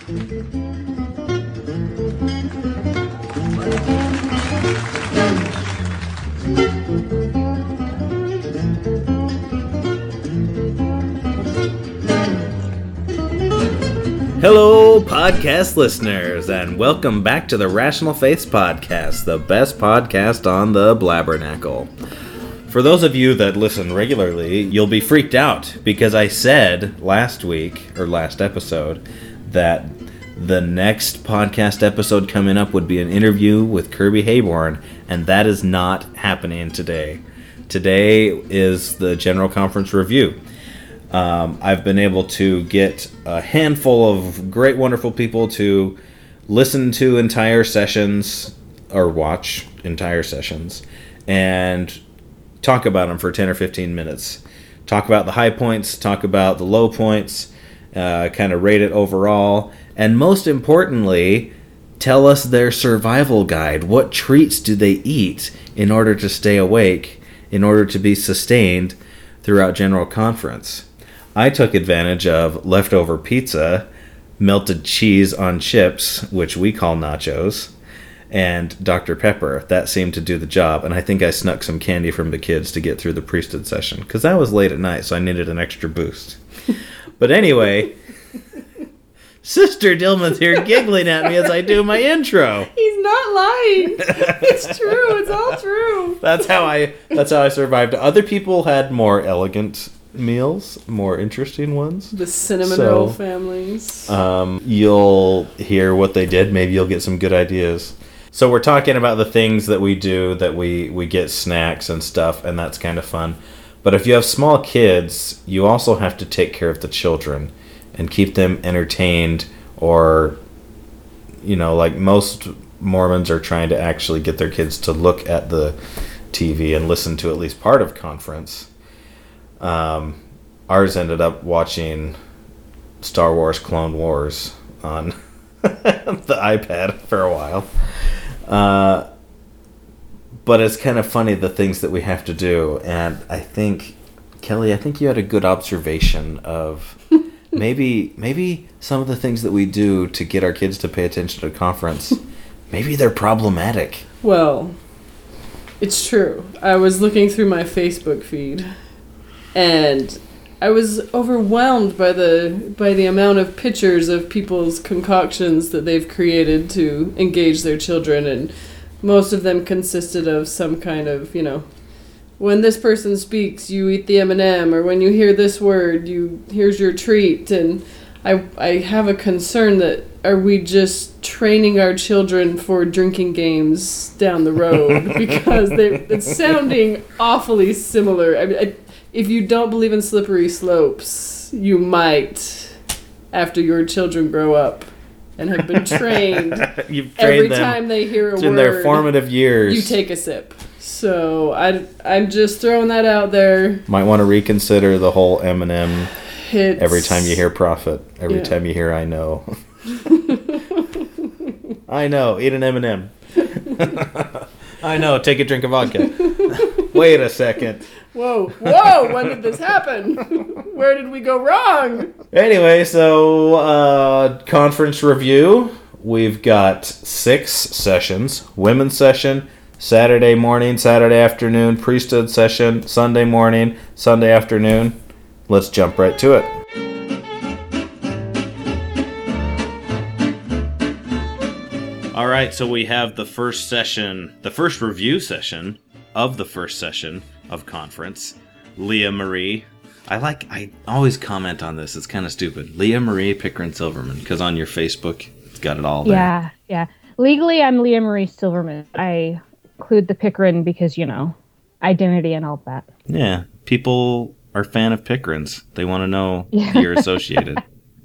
Hello, podcast listeners, and welcome back to the Rational Faiths Podcast, the best podcast on the Blabbernacle. For those of you that listen regularly, you'll be freaked out because I said last episode, that the next podcast episode coming up would be an interview with Kirby Hayborn, and that is not happening today. Today is the General Conference review. I've been able to get a handful of great, wonderful people to listen to entire sessions or watch entire sessions and talk about them for 10 or 15 minutes. Talk about the high points, talk about the low points, kind of rate it overall, and most importantly, tell us their survival guide. What treats do they eat in order to stay awake, in order to be sustained throughout General Conference? I took advantage of leftover pizza, melted cheese on chips, which we call nachos, and Dr. Pepper. That seemed to do the job, and I think I snuck some candy from the kids to get through the priesthood session, because that was late at night, so I needed an extra boost. But anyway, Sister Dilman's here giggling at me as I do my intro. He's not lying. It's true. It's all true. That's how I survived. Other people had more elegant meals, more interesting ones. The cinnamon roll families. You'll hear what they did. Maybe you'll get some good ideas. So we're talking about the things that we do, that we get snacks and stuff, and that's kind of fun. But if you have small kids, you also have to take care of the children and keep them entertained, or, like most Mormons are trying to actually get their kids to look at the TV and listen to at least part of conference. Ours ended up watching Star Wars Clone Wars on the iPad for a while. But it's kind of funny, the things that we have to do. And I think, Kelly, you had a good observation of maybe some of the things that we do to get our kids to pay attention to conference, maybe they're problematic. Well, it's true. I was looking through my Facebook feed, and I was overwhelmed by the amount of pictures of people's concoctions that they've created to engage their children, and most of them consisted of some kind of, when this person speaks, you eat the M&M, or when you hear this word, here's your treat. And I have a concern that, are we just training our children for drinking games down the road? Because it's sounding awfully similar. I mean, if you don't believe in slippery slopes, you might, after your children grow up and have been trained. You've trained every them time they hear a word in their formative years. You take a sip. So I'm just throwing that out there. Might want to reconsider the whole M&M. Every time you hear prophet, every time you hear I know. I know, eat an M&M. I know, take a drink of vodka. Wait a second. Whoa, when did this happen? Where did we go wrong? Anyway, so conference review. We've got 6 sessions. Women's session, Saturday morning, Saturday afternoon. Priesthood session, Sunday morning, Sunday afternoon. Let's jump right to it. All right, so we have the first session, the first review session of the first session of conference. Leah Marie. I always comment on this. It's kind of stupid. Leah Marie Pickering Silverman, because on your Facebook, it's got it all there. Yeah. Legally, I'm Leah Marie Silverman. I include the Pickering because, identity and all that. Yeah, people are a fan of Pickerins. They want to know you're associated.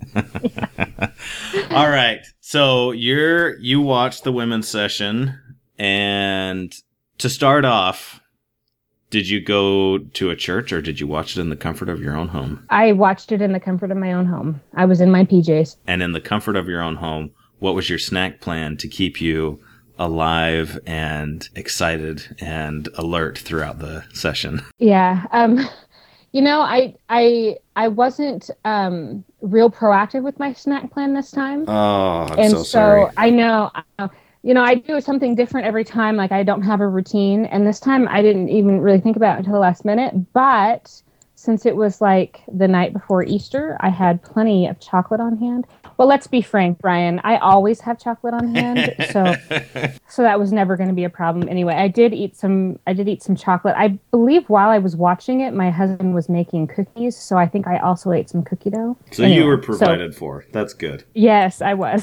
All right. So you watched the women's session, and to start off, did you go to a church or did you watch it in the comfort of your own home? I watched it in the comfort of my own home. I was in my PJs. And in the comfort of your own home, what was your snack plan to keep you alive and excited and alert throughout the session? Yeah. I wasn't real proactive with my snack plan this time. Oh, I'm And so sorry. I know, I do something different every time. Like I don't have a routine. And this time I didn't even really think about it until the last minute. But since it was like the night before Easter, I had plenty of chocolate on hand. Well, let's be frank, Brian. I always have chocolate on hand. So that was never going to be a problem anyway. I did eat some chocolate. I believe while I was watching it, my husband was making cookies. So I think I also ate some cookie dough. So you were provided for. That's good. Yes, I was.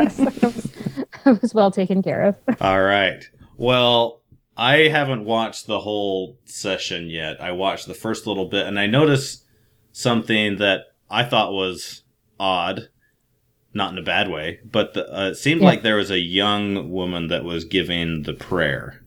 I was well taken care of. All right. Well, I haven't watched the whole session yet. I watched the first little bit, and I noticed something that I thought was odd, not in a bad way, but it seemed like there was a young woman that was giving the prayer,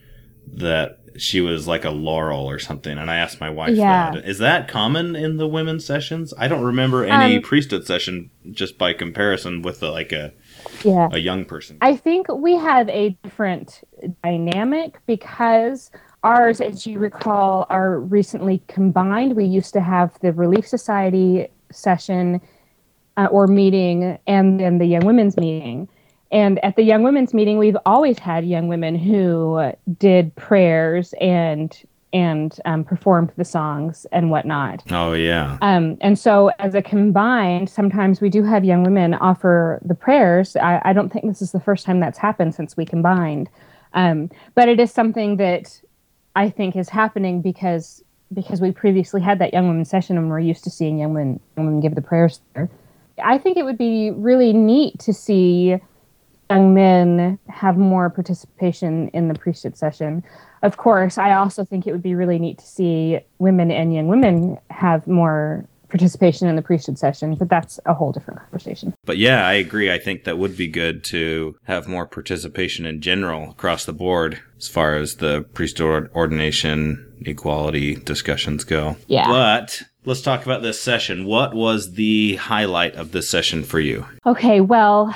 that she was like a Laurel or something, and I asked my wife that. Is that common in the women's sessions? I don't remember any priesthood session just by comparison with a young person. I think we had a different dynamic because ours, as you recall, are recently combined. We used to have the Relief Society session or meeting and then the Young Women's meeting. And at the Young Women's meeting, we've always had young women who did prayers and performed the songs and whatnot. Oh, yeah. And so as a combined, sometimes we do have young women offer the prayers. I don't think this is the first time that's happened since we combined. But it is something that I think is happening because we previously had that young women session and we're used to seeing young women give the prayers there. I think it would be really neat to see young men have more participation in the priesthood session. Of course, I also think it would be really neat to see women and young women have more participation in the priesthood session, but that's a whole different conversation. But yeah, I agree. I think that would be good to have more participation in general across the board as far as the priesthood ordination equality discussions go. Yeah. But let's talk about this session. What was the highlight of this session for you? Okay, well,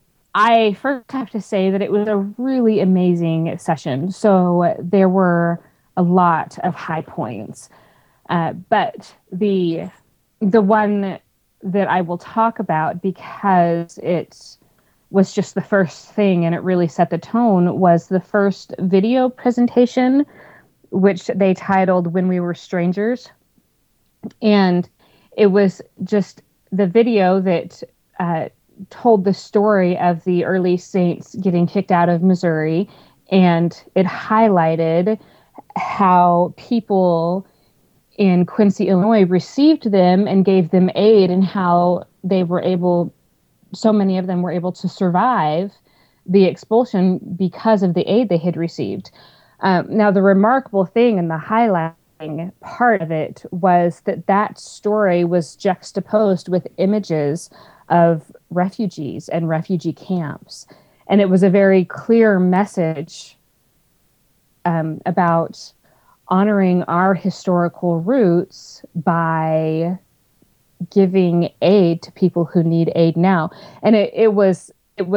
I first have to say that it was a really amazing session. So there were a lot of high points. But the one that I will talk about, because it was just the first thing and it really set the tone, was the first video presentation, which they titled When We Were Strangers. And it was just the video that told the story of the early saints getting kicked out of Missouri, and it highlighted how people in Quincy, Illinois received them and gave them aid, and how so many of them were able to survive the expulsion because of the aid they had received. Now, the remarkable thing and the highlighting part of it was that story was juxtaposed with images of refugees and refugee camps. And it was a very clear message about honoring our historical roots by giving aid to people who need aid now. And it was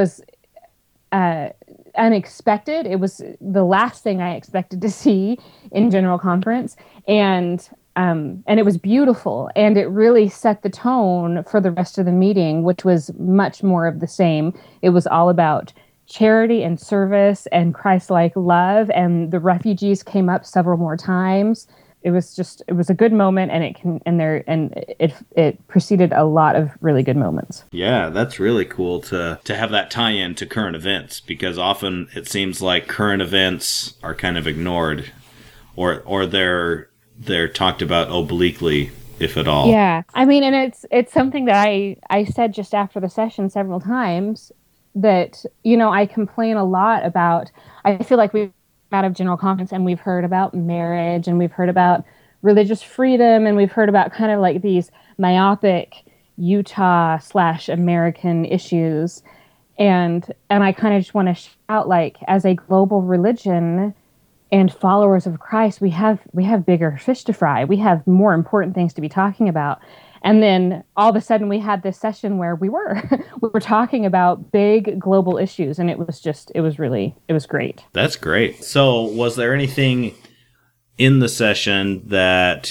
unexpected. It was the last thing I expected to see in General Conference. And it was beautiful, and it really set the tone for the rest of the meeting, which was much more of the same. It was all about charity and service and Christ-like love, and the refugees came up several more times. It was a good moment, and it preceded a lot of really good moments. Yeah, that's really cool to have that tie-in to current events, because often it seems like current events are kind of ignored, or they're talked about obliquely, if at all. Yeah. I mean, and it's something that I said just after the session several times, that, I complain a lot about. I feel like we've out of General Conference and we've heard about marriage, and we've heard about religious freedom, and we've heard about kind of like these myopic Utah/American issues. And I kind of just want to shout, like, as a global religion and followers of Christ, we have bigger fish to fry. We have more important things to be talking about. And then all of a sudden we had this session where we were talking about big global issues, and it was great. That's great. So was there anything in the session that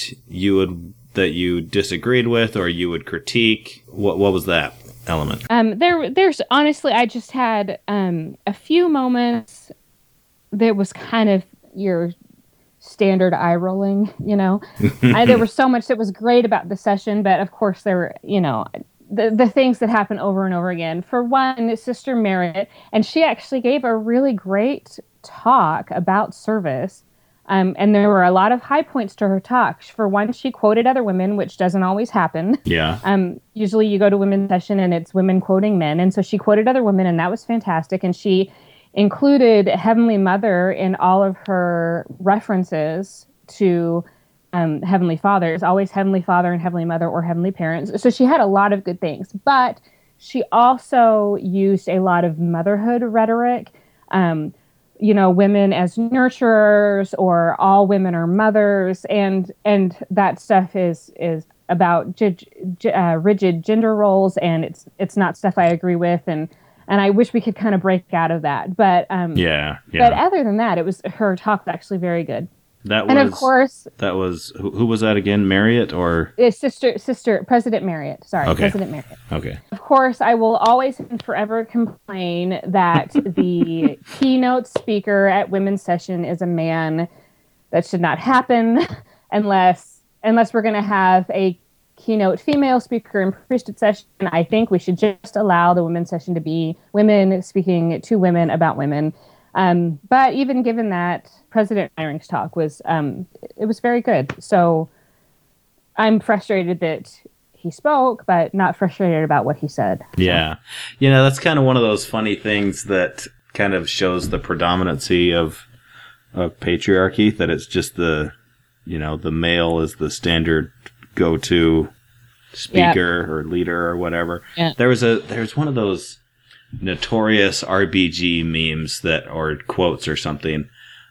you disagreed with or you would critique? What was that element? There's honestly, I just had a few moments that was kind of your standard eye rolling, there was so much that was great about the session, but of course there were, the things that happen over and over again. For one, Sister Merritt, and she actually gave a really great talk about service. And there were a lot of high points to her talk. For one, she quoted other women, which doesn't always happen. Yeah. Usually you go to women's session and it's women quoting men. And so she quoted other women, and that was fantastic. And she included Heavenly Mother in all of her references to Heavenly Father. It's always Heavenly Father and Heavenly Mother or Heavenly Parents. So she had a lot of good things. But she also used a lot of motherhood rhetoric. Women as nurturers, or all women are mothers, and that stuff is about rigid gender roles, and it's not stuff I agree with, and I wish we could kind of break out of that. But yeah. But other than that, her talk was actually very good. And of course, that was who was that again? Marriott or Sister President Marriott? Sorry, okay. President Marriott. Okay. Of course, I will always and forever complain that the keynote speaker at women's session is a man. That should not happen unless we're going to have a keynote female speaker in priesthood session. I think we should just allow the women's session to be women speaking to women about women. But even given that, President Eyring's talk was very good. So I'm frustrated that he spoke, but not frustrated about what he said. Yeah. That's kind of one of those funny things that kind of shows the predominancy of patriarchy, that it's just the male is the standard go-to speaker or leader or whatever. Yeah. There's one of those notorious RBG memes or quotes or something.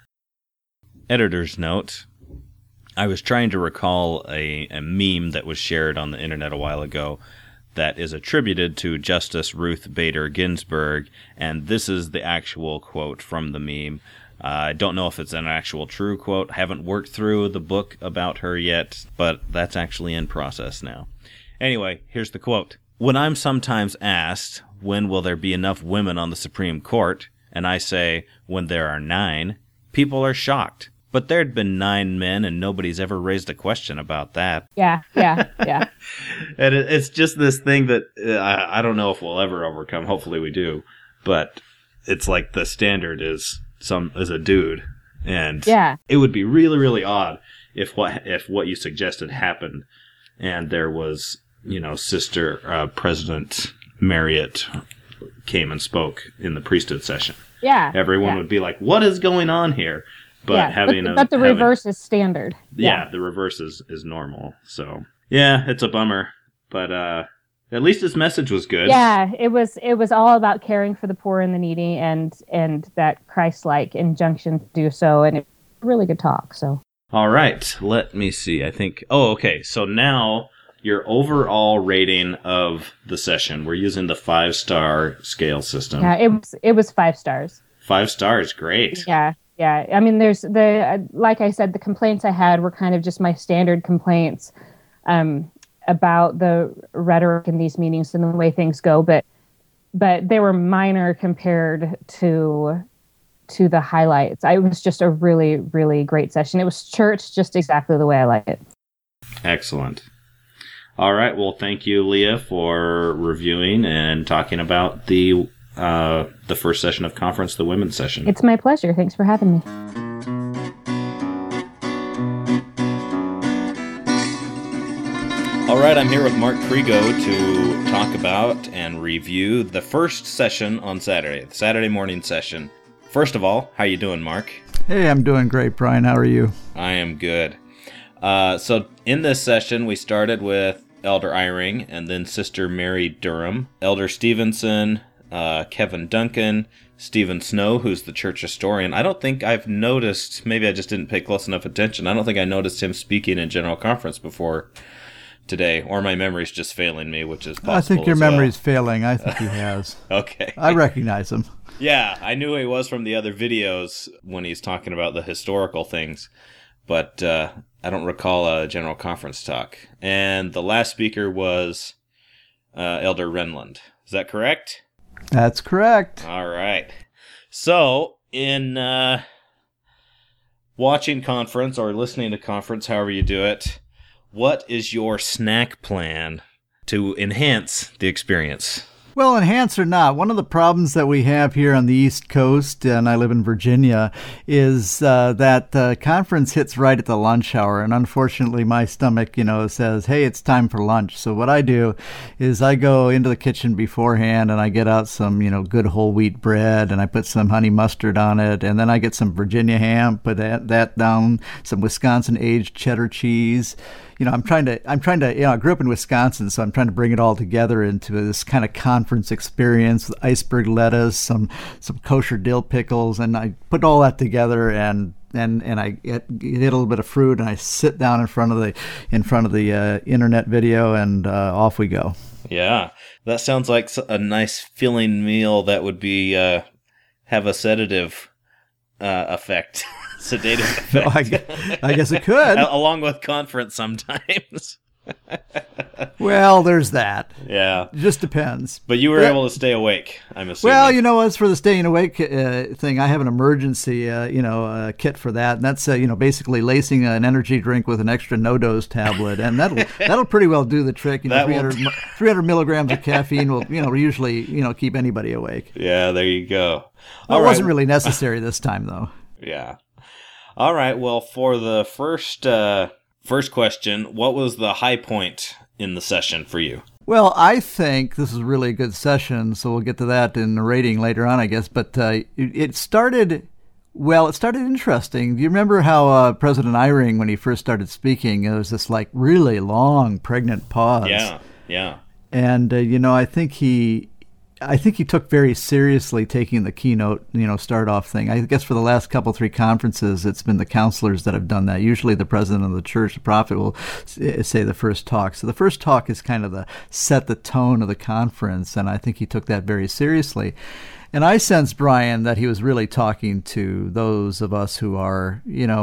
Editor's note. I was trying to recall a meme that was shared on the internet a while ago that is attributed to Justice Ruth Bader Ginsburg, and this is the actual quote from the meme. I don't know if it's an actual true quote. I haven't worked through the book about her yet, but that's actually in process now. Anyway, here's the quote. When I'm sometimes asked, when will there be enough women on the Supreme Court, and I say, when there are 9, people are shocked. But there'd been 9 men, and nobody's ever raised a question about that. Yeah. And it's just this thing that I don't know if we'll ever overcome. Hopefully we do. But it's like the standard is a dude. And it would be really, really odd if what you suggested happened, and there was, Sister President Marriott came and spoke in the priesthood session. Yeah. Everyone would be like, what is going on here? But but the reverse is standard. Yeah, the reverse is normal. So yeah, it's a bummer. But at least his message was good. Yeah, it was all about caring for the poor and the needy, and that Christ-like injunction to do so, and it was a really good talk. So all right, let me see. I think. Oh, okay. So now your overall rating of the session. We're using the 5-star scale system. Yeah, it was 5 stars. 5 stars, great. Yeah. I mean, there's like I said, the complaints I had were kind of just my standard complaints about the rhetoric in these meetings and the way things go, but they were minor compared to the highlights. It was just a really, really great session. It was church just exactly the way I like it. Excellent. All right. Well, thank you, Leah, for reviewing and talking about the first session of conference, the women's session. It's my pleasure. Thanks for having me. All right, I'm here with Mark Prigo to talk about and review the first session on Saturday, the Saturday morning session. First of all, how you doing, Mark? Hey, I'm doing great, Brian. How are you? I am good. So in this session, we started with Elder Eyring and then Sister Mary Durham, Elder Stevenson, Kevin Duncan, Stephen Snow, who's the church historian. I don't think I've noticed, maybe I just didn't pay close enough attention. I don't think I noticed him speaking in general conference before today, or my memory's just failing me, which is possible. I think your memory's failing. I think he has. Okay. I recognize him. Yeah, I knew he was from the other videos when he's talking about the historical things. but I don't recall a general conference talk. And the last speaker was Elder Renlund. Is that correct? That's correct. All right. So, in watching conference or listening to conference, however you do it, what is your snack plan to enhance the experience? Well, enhance or not, one of the problems that we have here on the East Coast, and I live in Virginia, is that conference hits right at the lunch hour. And unfortunately, my stomach, says, hey, it's time for lunch. So what I do is I go into the kitchen beforehand and I get out some, good whole wheat bread and I put some honey mustard on it. And then I get some Virginia ham, put that down, some Wisconsin aged cheddar cheese. I'm trying to, I grew up in Wisconsin, so I'm trying to bring it all together into this kind of conference experience with iceberg lettuce, some kosher dill pickles, and I put all that together and I get a little bit of fruit, and I sit down in front of the internet video, and off we go. Yeah, that sounds like a nice filling meal that would be have a sedative effect. Sedative effect. I guess it could. Along with conference sometimes. Well, there's that. Yeah. It just depends. But you were able to stay awake, I'm assuming. Well, as for the staying awake thing, I have an emergency, kit for that. And that's, basically lacing an energy drink with an extra no-dose tablet. And that'll pretty well do the trick. 300 milligrams of caffeine will, usually, keep anybody awake. Yeah, there you go. It wasn't really necessary this time, though. Yeah. All right. Well, for the first question, what was the high point in the session for you? Well, I think this is really a good session, so we'll get to that in the rating later on, I guess. But it started interesting. Do you remember how President Eyring, when he first started speaking, there was this really long, pregnant pause? Yeah. And I think he took very seriously taking the keynote, start off thing. I guess for the last three conferences, it's been the counselors that have done that. Usually the president of the church, the prophet, will say the first talk. So the first talk is kind of set the tone of the conference, and I think he took that very seriously. And I sense, Brian, that he was really talking to those of us who are,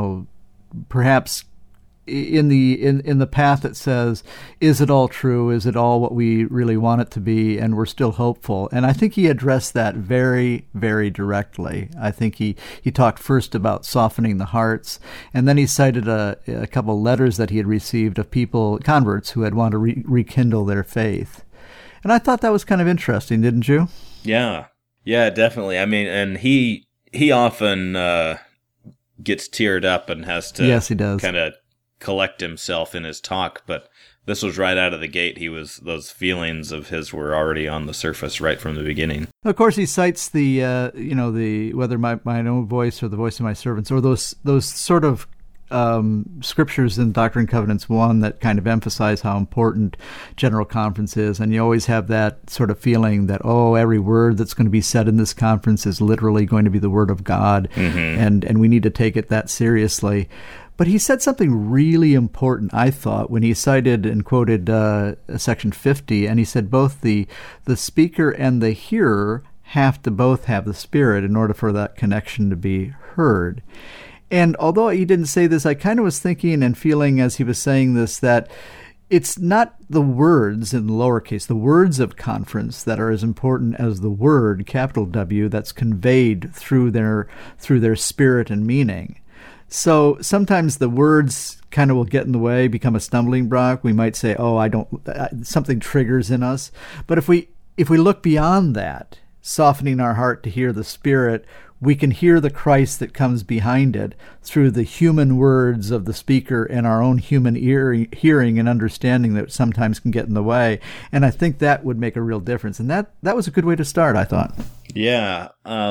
perhaps in the path that says, is it all true? Is it all what we really want it to be? And we're still hopeful. And I think he addressed that very, very directly. I think he talked first about softening the hearts, and then he cited a couple letters that he had received of converts who had wanted to rekindle their faith. And I thought that was kind of interesting, didn't you? Yeah, definitely. I mean, and he often gets teared up and has to yes, he does. Kind of collect himself in his talk, but this was right out of the gate. Those feelings of his were already on the surface right from the beginning. Of course, he cites the whether my own voice or the voice of my servants, or those sort of scriptures in Doctrine and Covenants 1 that kind of emphasize how important General Conference is, and you always have that sort of feeling that, every word that's going to be said in this conference is literally going to be the Word of God, and we need to take it that seriously. But he said something really important, I thought, when he cited and quoted Section 50, and he said both the speaker and the hearer have to both have the Spirit in order for that connection to be heard. And although he didn't say this, I kind of was thinking and feeling as he was saying this that it's not the words in lowercase, the words of conference that are as important as the word, capital W, that's conveyed through their spirit and meaning. So sometimes the words kind of will get in the way, become a stumbling block. We might say, something triggers in us. But if we look beyond that, softening our heart to hear the Spirit, we can hear the Christ that comes behind it through the human words of the speaker and our own human hearing and understanding that sometimes can get in the way. And I think that would make a real difference. And that was a good way to start, I thought. Yeah.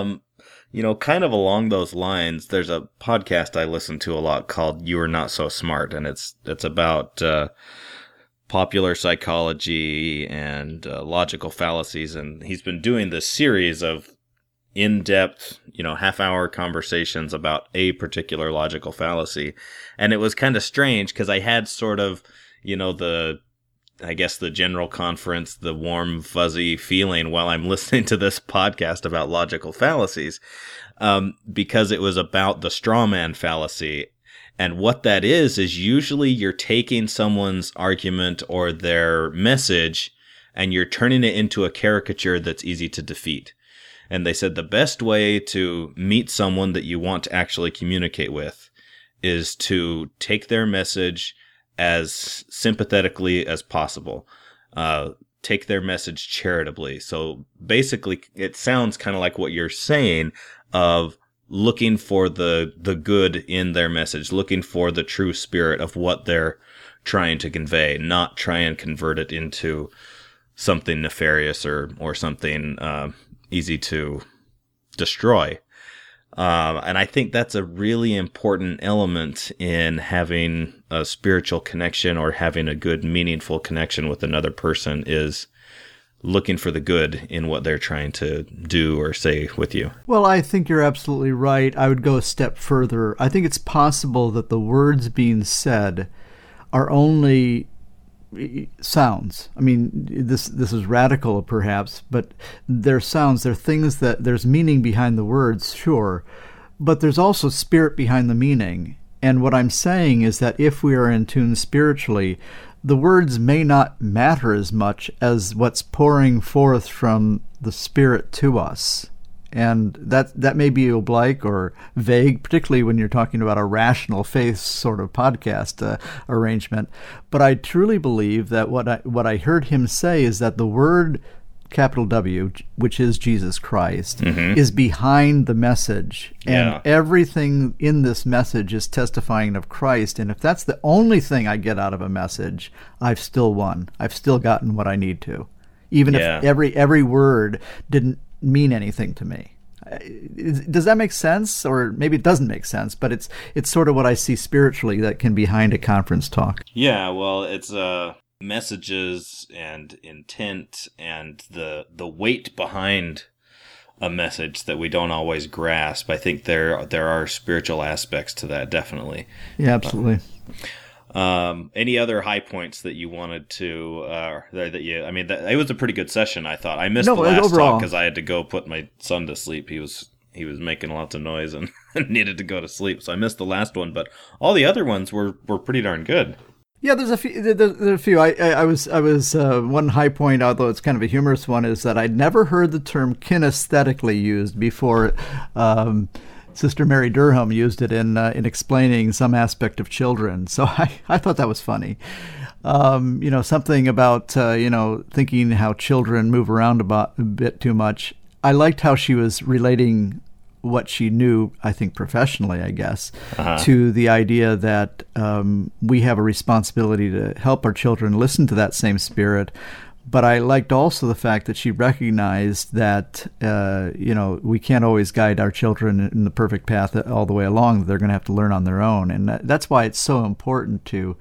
Kind of along those lines, there's a podcast I listen to a lot called You Are Not So Smart, and it's about popular psychology and logical fallacies, and he's been doing this series of in-depth, half-hour conversations about a particular logical fallacy. And it was kind of strange because I had sort of, the general conference, the warm, fuzzy feeling while I'm listening to this podcast about logical fallacies, because it was about the straw man fallacy. And what that is usually you're taking someone's argument or their message and you're turning it into a caricature that's easy to defeat. And they said the best way to meet someone that you want to actually communicate with is to take their message as sympathetically as possible. Take their message charitably. So basically, it sounds kind of like what you're saying of looking for the good in their message, looking for the true spirit of what they're trying to convey, not try and convert it into something nefarious or something easy to destroy. And I think that's a really important element in having a spiritual connection or having a good, meaningful connection with another person is looking for the good in what they're trying to do or say with you. Well, I think you're absolutely right. I would go a step further. I think it's possible that the words being said are only sounds. I mean, this is radical perhaps, but they're sounds. They're things that there's meaning behind the words, sure, but there's also spirit behind the meaning. And what I'm saying is that if we are in tune spiritually, the words may not matter as much as what's pouring forth from the Spirit to us. And that may be oblique or vague, particularly when you're talking about a rational faith sort of podcast arrangement. But I truly believe that what I heard him say is that the word, capital W, which is Jesus Christ, is behind the message. And everything in this message is testifying of Christ. And if that's the only thing I get out of a message, I've still won. I've still gotten what I need to. Even if every word didn't mean anything to me. Does that make sense? Or maybe it doesn't make sense, but it's sort of what I see spiritually that can be behind a conference talk. Yeah, well, it's messages and intent and the weight behind a message that we don't always grasp. I think there are spiritual aspects to that, definitely. Yeah, absolutely. Any other high points that you wanted to, it was a pretty good session, I thought. I missed the last talk because I had to go put my son to sleep. He was making lots of noise and needed to go to sleep. So I missed the last one, but all the other ones were pretty darn good. Yeah, there's a few. I was one high point, although it's kind of a humorous one, is that I'd never heard the term kinesthetically used before. Sister Mary Durham used it in explaining some aspect of children, so I thought that was funny. Something about thinking how children move around a bit too much. I liked how she was relating what she knew, I think professionally, I guess, to the idea that we have a responsibility to help our children listen to that same spirit. But I liked also the fact that she recognized that, we can't always guide our children in the perfect path all the way along. That they're going to have to learn on their own. And that's why it's so important to,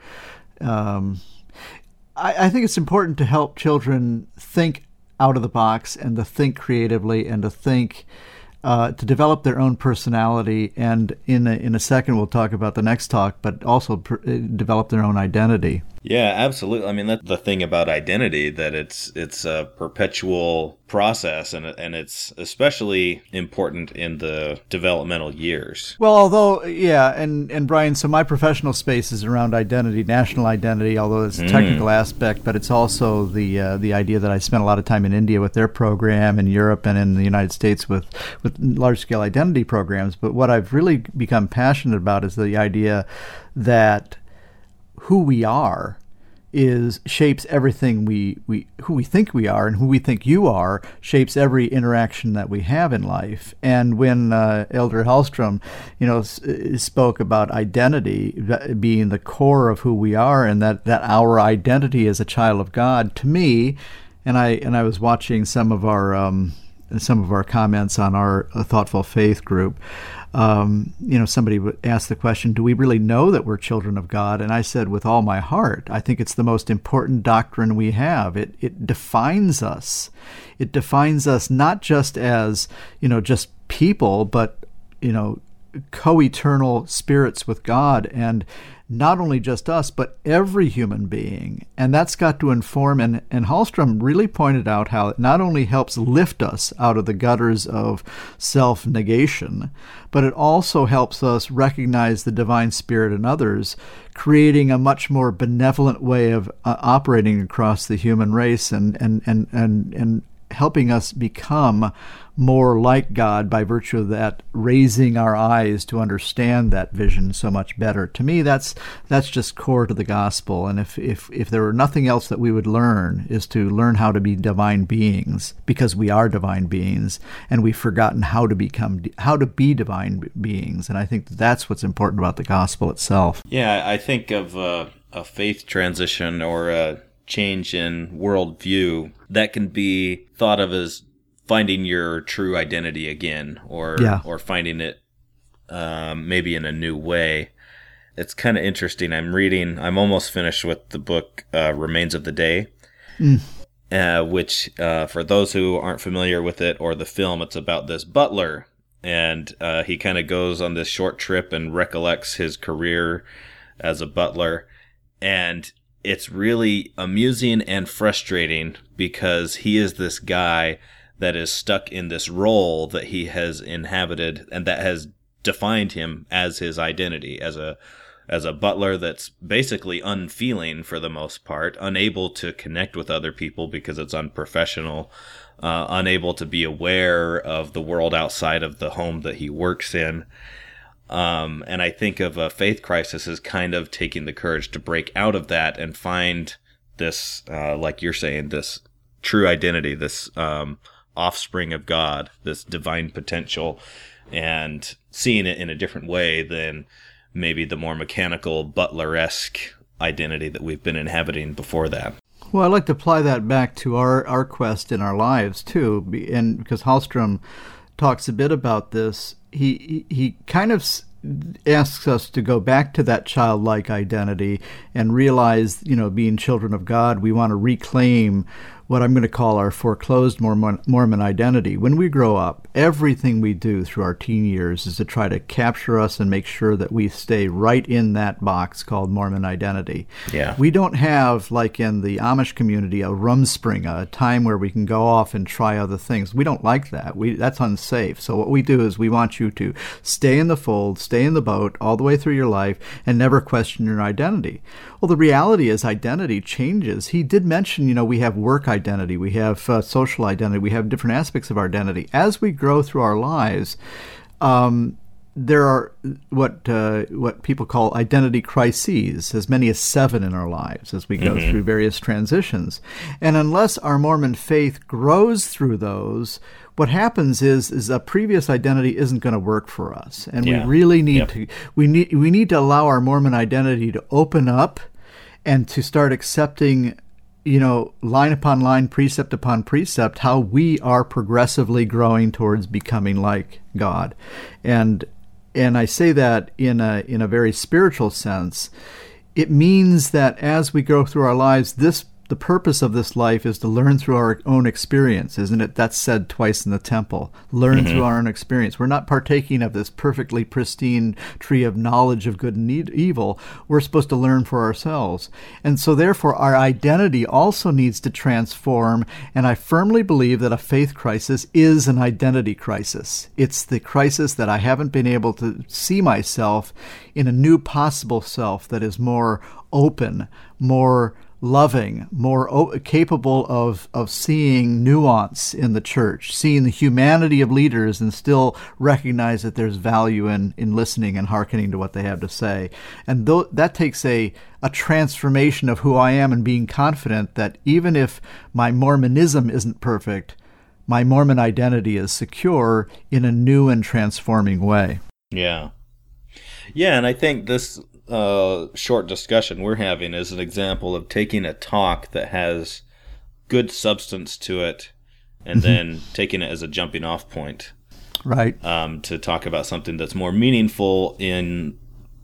I think it's important to help children think out of the box and to think creatively and to think, to develop their own personality. And in a second, we'll talk about the next talk, but also develop their own identity. Yeah, absolutely. I mean, that's the thing about identity, that it's a perpetual process, and it's especially important in the developmental years. Well, although, and Brian, so my professional space is around identity, national identity, although it's a technical aspect, but it's also the idea that I spent a lot of time in India with their program, in Europe and in the United States with large-scale identity programs. But what I've really become passionate about is the idea that who we are shapes everything who we think we are, and who we think you are shapes every interaction that we have in life. And when Elder Hallstrom, spoke about identity being the core of who we are, and that our identity as a child of God, to me, and I was watching some of our comments on our Thoughtful Faith group. Somebody would ask the question, do we really know that we're children of God? And I said, with all my heart, I think it's the most important doctrine we have. It defines us. It defines us not just as, just people, but, co-eternal spirits with God, and not only just us, but every human being. And that's got to inform, and Hallstrom really pointed out how it not only helps lift us out of the gutters of self-negation, but it also helps us recognize the divine spirit in others, creating a much more benevolent way of operating across the human race, and helping us become more like God by virtue of that, raising our eyes to understand that vision so much better. To me, that's just core to the gospel. And if there were nothing else that we would learn, is to learn how to be divine beings, because we are divine beings, and we've forgotten how to be divine beings. And I think that's what's important about the gospel itself. Yeah, I think of a faith transition or a change in worldview that can be thought of as finding your true identity again, or finding it maybe in a new way. It's kind of interesting. I'm almost finished with the book Remains of the Day, which for those who aren't familiar with it or the film, it's about this butler, and he kind of goes on this short trip and recollects his career as a butler, and it's really amusing and frustrating because he is this guy that is stuck in this role that he has inhabited and that has defined him as his identity, as a butler that's basically unfeeling for the most part, unable to connect with other people because it's unprofessional, unable to be aware of the world outside of the home that he works in. And I think of a faith crisis as kind of taking the courage to break out of that and find this, like you're saying, this true identity, this offspring of God, this divine potential, and seeing it in a different way than maybe the more mechanical butler-esque identity that we've been inhabiting before that. Well, I'd like to apply that back to our quest in our lives, too, and because Hallstrom talks a bit about this. He kind of asks us to go back to that childlike identity and realize, being children of God, we want to reclaim what I'm going to call our foreclosed Mormon identity. When we grow up, everything we do through our teen years is to try to capture us and make sure that we stay right in that box called Mormon identity. Yeah. We don't have, like in the Amish community, a rumspringa, a time where we can go off and try other things. We don't like that. That's unsafe. So what we do is we want you to stay in the fold, stay in the boat all the way through your life, and never question your identity. Well, the reality is identity changes. He did mention, we have work identity, we have social identity, we have different aspects of our identity. As we grow through our lives, there are what people call identity crises, as many as 7 in our lives as we go through various transitions. And unless our Mormon faith grows through those, what happens is a previous identity isn't going to work for us. And we really need to we need to allow our Mormon identity to open up and to start accepting, line upon line, precept upon precept, how we are progressively growing towards becoming like God. And I say that in a very spiritual sense. It means that as we go through our lives, the purpose of this life is to learn through our own experience, isn't it? That's said twice in the temple. Learn through our own experience. We're not partaking of this perfectly pristine tree of knowledge of good and evil. We're supposed to learn for ourselves. And so therefore our identity also needs to transform, and I firmly believe that a faith crisis is an identity crisis. It's the crisis that I haven't been able to see myself in a new possible self that is more open, more loving, more capable of seeing nuance in the church, seeing the humanity of leaders, and still recognize that there's value in listening and hearkening to what they have to say. And that takes a transformation of who I am and being confident that even if my Mormonism isn't perfect, my Mormon identity is secure in a new and transforming way. Yeah. Yeah, and I think this short discussion we're having is an example of taking a talk that has good substance to it and then taking it as a jumping off point, right? To talk about something that's more meaningful in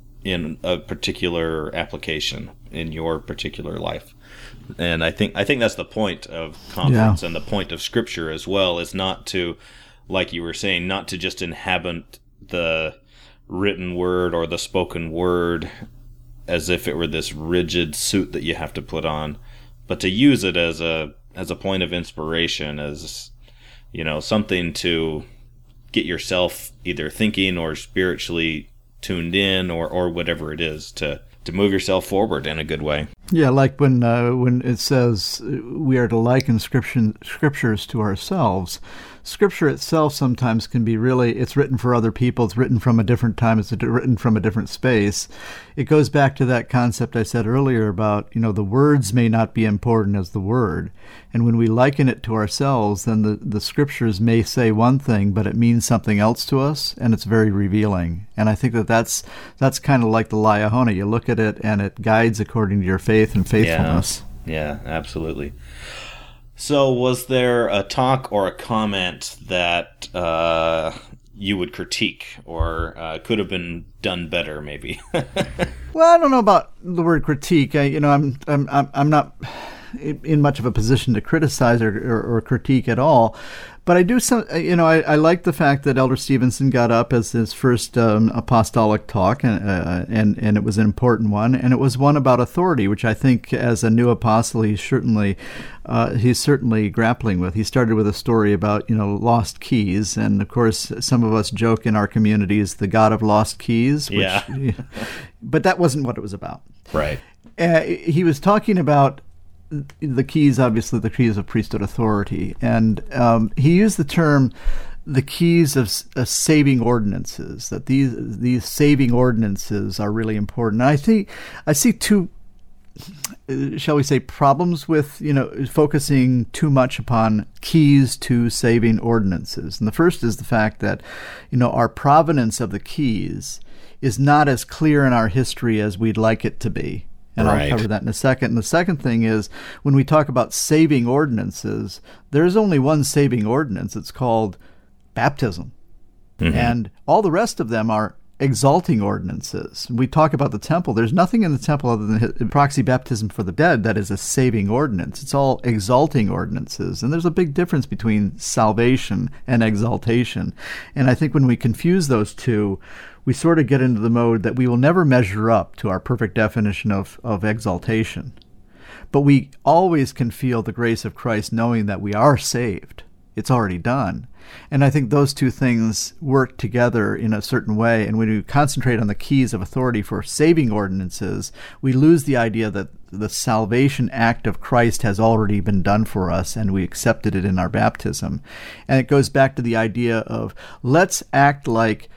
a particular application in your particular life. And I think that's the point of conference and the point of Scripture as well, is not to, like you were saying, not to just inhabit the written word or the spoken word as if it were this rigid suit that you have to put on, but to use it as a point of inspiration, as, you know, something to get yourself either thinking or spiritually tuned in, or whatever it is, to move yourself forward in a good way. Yeah, like when it says we are to liken scriptures to ourselves. Scripture itself sometimes can be it's written for other people, it's written from a different time, it's written from a different space. It goes back to that concept I said earlier about, you know, the words may not be important as the word. And when we liken it to ourselves, then the scriptures may say one thing, but it means something else to us, and it's very revealing. And I think that's kind of like the Liahona. You look at it, and it guides according to your faith and faithfulness. Yeah, absolutely. So was there a talk or a comment that you would critique, or could have been done better, maybe? Well, I don't know about the word critique. I'm not in much of a position to criticize or critique at all. But I do I like the fact that Elder Stevenson got up as his first apostolic talk, and it was an important one, and it was one about authority, which I think as a new apostle he's certainly grappling with. He started with a story about, lost keys, and of course some of us joke in our communities, the God of lost keys. Which, yeah. But that wasn't what it was about. Right. He was talking about the keys, obviously the keys of priesthood authority, and he used the term the keys of saving ordinances, that these saving ordinances are really important. And I see two, shall we say, problems with focusing too much upon keys to saving ordinances. And the first is the fact that our provenance of the keys is not as clear in our history as we'd like it to be. And right. I'll cover that in a second. And the second thing is, when we talk about saving ordinances, there's only one saving ordinance. It's called baptism. Mm-hmm. And all the rest of them are exalting ordinances. We talk about the temple. There's nothing in the temple other than proxy baptism for the dead that is a saving ordinance. It's all exalting ordinances. And there's a big difference between salvation and exaltation. And I think when we confuse those two, we sort of get into the mode that we will never measure up to our perfect definition of exaltation. But we always can feel the grace of Christ knowing that we are saved. It's already done. And I think those two things work together in a certain way. And when we concentrate on the keys of authority for saving ordinances, we lose the idea that the salvation act of Christ has already been done for us and we accepted it in our baptism. And it goes back to the idea of let's act like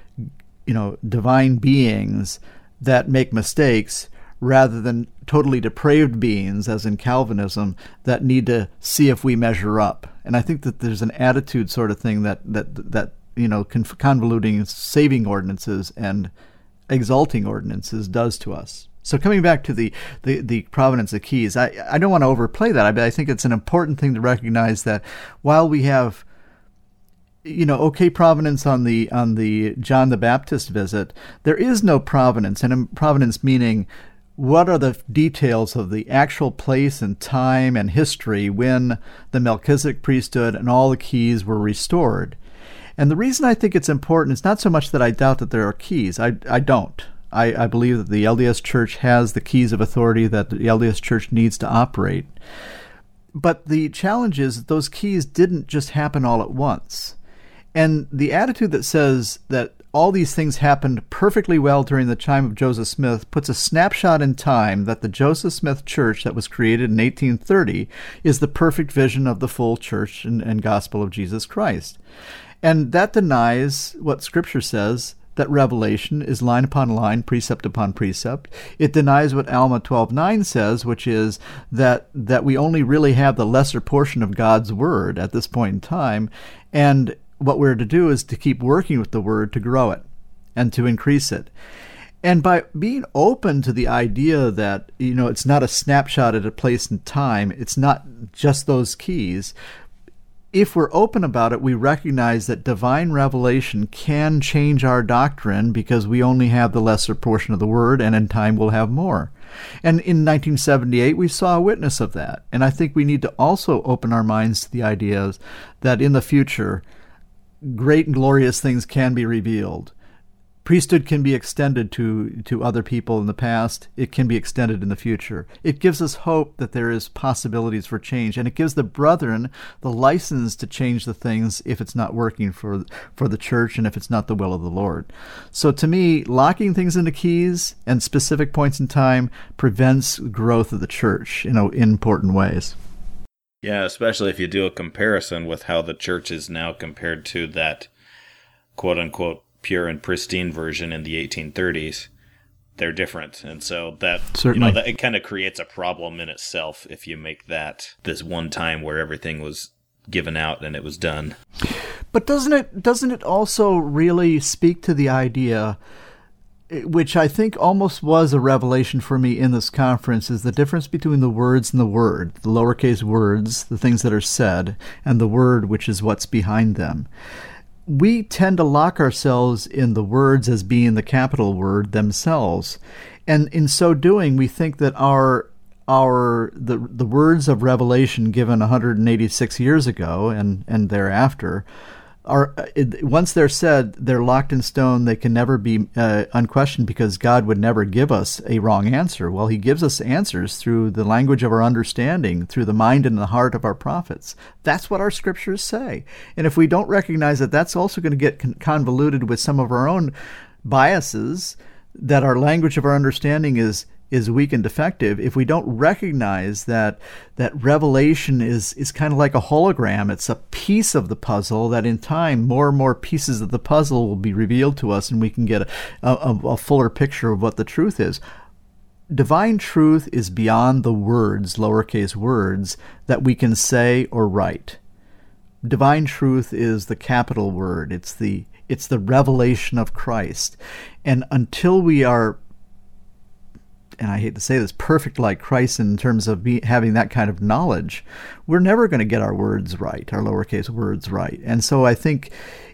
divine beings that make mistakes rather than totally depraved beings, as in Calvinism, that need to see if we measure up. And I think that there's an attitude sort of thing that convoluting saving ordinances and exalting ordinances does to us. So coming back to the provenance of keys, I don't want to overplay that. I think it's an important thing to recognize that while we have provenance on the John the Baptist visit, there is no provenance, and provenance meaning what are the details of the actual place and time and history when the Melchizedek priesthood and all the keys were restored. And the reason I think it's important is not so much that I doubt that there are keys. I don't. I believe that the LDS Church has the keys of authority that the LDS Church needs to operate. But the challenge is that those keys didn't just happen all at once. And the attitude that says that all these things happened perfectly well during the time of Joseph Smith puts a snapshot in time that the Joseph Smith Church that was created in 1830 is the perfect vision of the full church and gospel of Jesus Christ. And that denies what Scripture says, that revelation is line upon line, precept upon precept. It denies what Alma 12:9 says, which is that we only really have the lesser portion of God's Word at this point in time, and what we're to do is to keep working with the Word to grow it and to increase it. And by being open to the idea that, it's not a snapshot at a place and time, it's not just those keys, if we're open about it, we recognize that divine revelation can change our doctrine because we only have the lesser portion of the Word, and in time we'll have more. And in 1978, we saw a witness of that. And I think we need to also open our minds to the ideas that in the future, great and glorious things can be revealed. Priesthood can be extended to other people in the past. It can be extended in the future. It gives us hope that there is possibilities for change, and it gives the brethren the license to change the things if it's not working for the church and if it's not the will of the Lord. So to me, locking things into keys and specific points in time prevents growth of the church in important ways. Yeah, especially if you do a comparison with how the church is now compared to that quote-unquote pure and pristine version in the 1830s. They're different. And so that, certainly, that it kind of creates a problem in itself if you make that this one time where everything was given out and it was done. But doesn't it also really speak to the idea, which I think almost was a revelation for me in this conference, is the difference between the words and the word, the lowercase words, the things that are said, and the word, which is what's behind them. We tend to lock ourselves in the words as being the capital word themselves. And in so doing, we think that the words of revelation given 186 years ago and thereafter are, once they're said, they're locked in stone. They can never be unquestioned, because God would never give us a wrong answer. Well, he gives us answers through the language of our understanding, through the mind and the heart of our prophets. That's what our scriptures say. And if we don't recognize that, that's also going to get convoluted with some of our own biases, that our language of our understanding is weak and defective. If we don't recognize that revelation is kind of like a hologram, it's a piece of the puzzle, that in time more and more pieces of the puzzle will be revealed to us, and we can get a fuller picture of what the truth is. Divine truth is beyond the words, lowercase words, that we can say or write. Divine truth is the capital word. It's the revelation of Christ. And until we are, and I hate to say this, perfect like Christ in terms of having that kind of knowledge, we're never going to get our words right, our lowercase words right. And so I think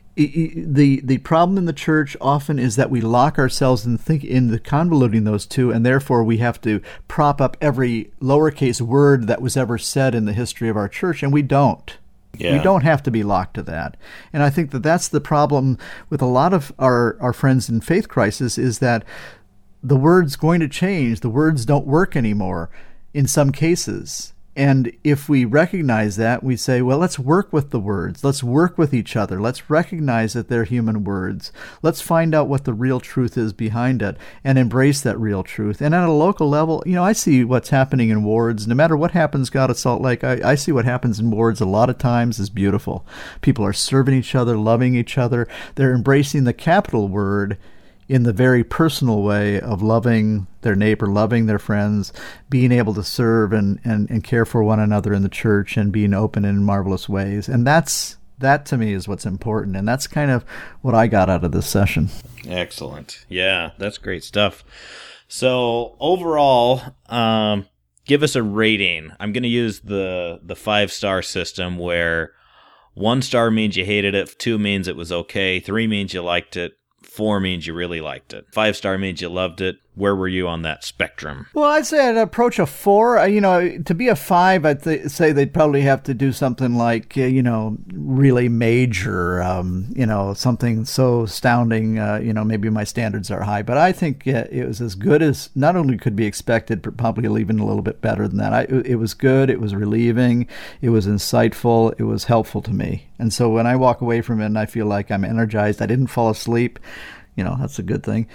the problem in the church often is that we lock ourselves in convoluting those two, and therefore we have to prop up every lowercase word that was ever said in the history of our church, and we don't. Yeah. We don't have to be locked to that. And I think that that's the problem with a lot of our friends in faith crisis, is that the word's going to change. The words don't work anymore in some cases. And if we recognize that, we say, well, let's work with the words. Let's work with each other. Let's recognize that they're human words. Let's find out what the real truth is behind it and embrace that real truth. And at a local level, I see what's happening in wards. No matter what happens, God at Salt Lake, I see what happens in wards a lot of times is beautiful. People are serving each other, loving each other. They're embracing the capital word in the very personal way of loving their neighbor, loving their friends, being able to serve and care for one another in the church, and being open in marvelous ways. And that to me is what's important. And that's kind of what I got out of this session. Excellent. Yeah, that's great stuff. So overall, give us a rating. I'm going to use the 5-star system, where 1 star means you hated it, 2 means it was okay, 3 means you liked it, 4 means you really liked it. 5-star means you loved it. Where were you on that spectrum? Well, I'd say I'd approach a 4. To be a 5, I'd say they'd probably have to do something like, really major, something so astounding, maybe my standards are high. But I think it was as good as not only could be expected, but probably even a little bit better than that. It was good. It was relieving. It was insightful. It was helpful to me. And so when I walk away from it and I feel like I'm energized, I didn't fall asleep, that's a good thing.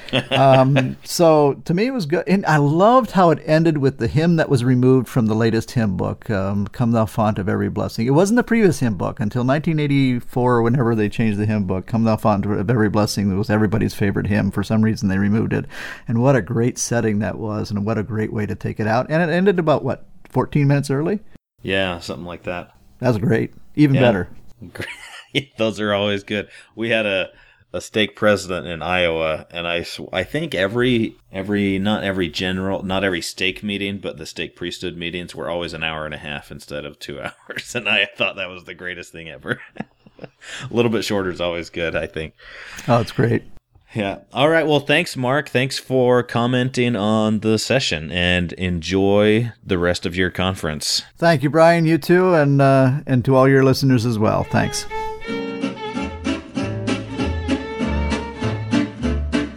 So to me, it was good. And I loved how it ended with the hymn that was removed from the latest hymn book, Come Thou Font of Every Blessing. It wasn't the previous hymn book until 1984, or whenever they changed the hymn book. Come Thou Font of Every Blessing was everybody's favorite hymn. For some reason, they removed it. And what a great setting that was, and what a great way to take it out. And it ended about, 14 minutes early? Yeah, something like that. That was great. Even better. Those are always good. We had a stake president in Iowa, and I think not every stake meeting, but the stake priesthood meetings were always an hour and a half instead of 2 hours, and I thought that was the greatest thing ever. A little bit shorter is always good, I think. Oh, it's great. Yeah. All right. Well, thanks, Mark. Thanks for commenting on the session, and enjoy the rest of your conference. Thank you, Brian. You too, and to all your listeners as well. Thanks.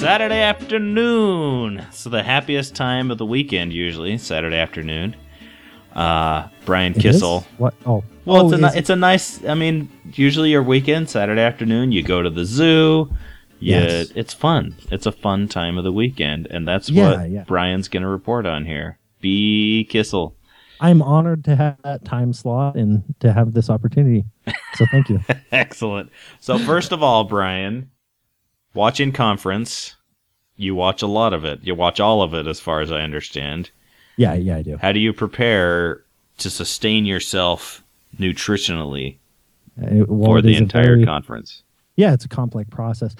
Saturday afternoon. So the happiest time of the weekend, usually Saturday afternoon. Brian Kissel. What? Oh, well, it's a nice. I mean, usually your weekend, Saturday afternoon, you go to the zoo. Yes. It's fun. It's a fun time of the weekend, and that's Yeah, what yeah. Brian's going to report on here. B. Kissel. I'm honored to have that time slot and to have this opportunity. So thank you. Excellent. So first of all, Brian, watching conference, you watch a lot of it. You watch all of it, as far as I understand. Yeah, I do. How do you prepare to sustain yourself nutritionally Well, for it the is a entire very- conference? Yeah, it's a complex process.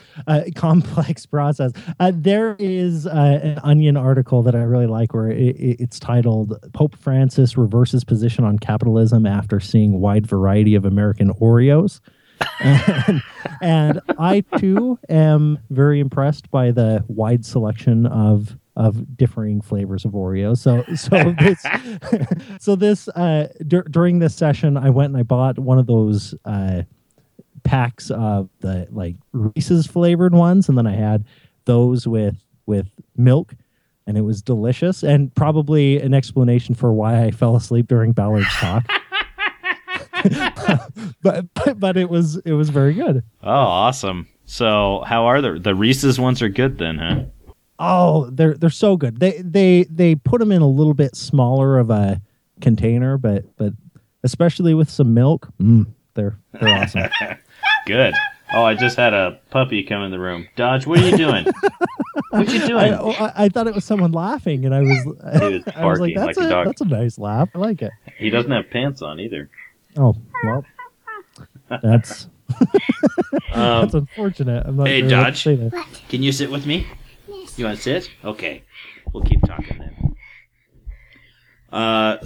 There is an Onion article that I really like where it's titled "Pope Francis Reverses Position on Capitalism After Seeing Wide Variety of American Oreos." and I too am very impressed by the wide selection of differing flavors of Oreos. During this session, I went and I bought one of those packs of the like Reese's flavored ones, and then I had those with milk, and it was delicious, and probably an explanation for why I fell asleep during Ballard's talk. but it was very good. Oh, awesome. So how are the Reese's ones are good then, huh? Oh, they're so good. They put them in a little bit smaller of a container, but especially with some milk, they're awesome. Good. Oh, I just had a puppy come in the room. Dodge, what are you doing? What you doing? I thought it was someone laughing, and I was Barking like, like a dog. That's a nice laugh. I like it. He doesn't have pants on either. Oh, well, that's that's unfortunate. I'm not Hey, sure what to Dodge. say there. Can you sit with me? Yes. You want to sit? Okay. We'll keep talking then.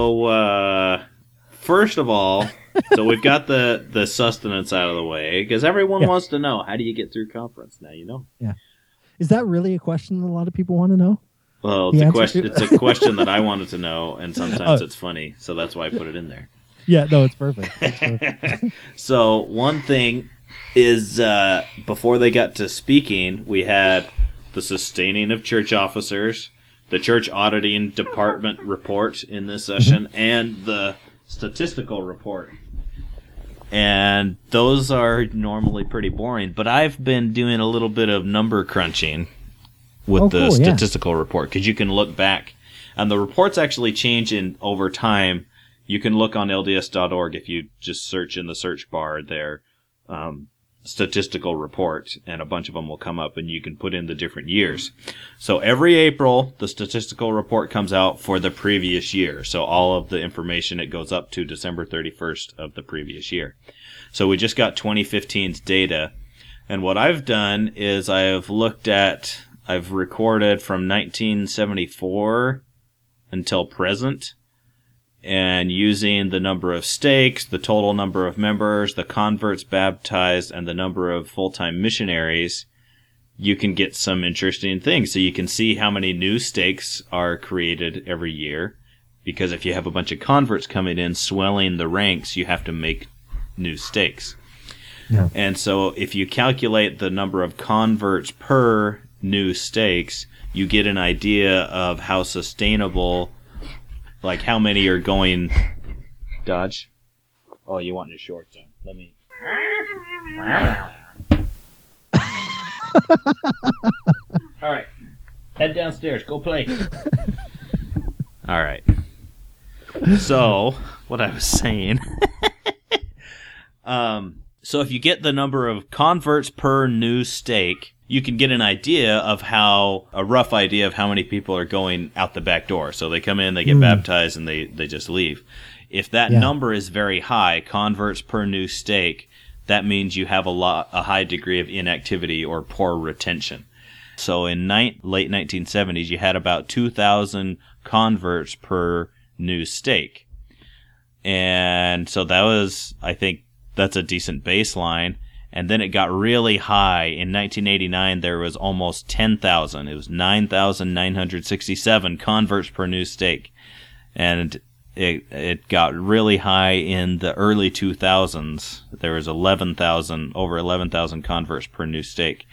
First of all, so we've got the sustenance out of the way, because everyone wants to know, how do you get through conference? Now you know. Yeah. Is that really a question that a lot of people want to know? Well, The it's a answer question. to- It's a question that I wanted to know, and sometimes Oh. it's funny, so that's why I put it in there. Yeah, no, it's perfect. It's perfect. So one thing is, before they got to speaking, we had the sustaining of church officers, the church auditing department report in this session, and the statistical report. And those are normally pretty boring, but I've been doing a little bit of number crunching with the cool, yeah. statistical report, because you can look back, and the reports actually change over time. You can look on LDS.org if you just search in the search bar there, statistical report, and a bunch of them will come up, and you can put in the different years. So every April, the statistical report comes out for the previous year. So all of the information, it goes up to December 31st of the previous year. So we just got 2015's data. And what I've done is I've recorded from 1974 until present, and using the number of stakes, the total number of members, the converts baptized, and the number of full-time missionaries, you can get some interesting things. So you can see how many new stakes are created every year, because if you have a bunch of converts coming in swelling the ranks, you have to make new stakes. Yeah. And so if you calculate the number of converts per new stakes, you get an idea of how sustainable, like how many are going. Dodge. Oh, you want your shorts on? Let me. All right, head downstairs. Go play. All right. So what I was saying. So if you get the number of converts per new stake, you can get an idea of a rough idea of how many people are going out the back door. So they come in, they get baptized, and they just leave. If that number is very high, converts per new stake, that means you have a high degree of inactivity or poor retention. So in late 1970s, you had about 2,000 converts per new stake. And so that was, I think, that's a decent baseline. And then it got really high. In 1989, there was almost 10,000. It was 9,967 converts per new stake. And it got really high in the early 2000s. There was over 11,000 converts per new stake.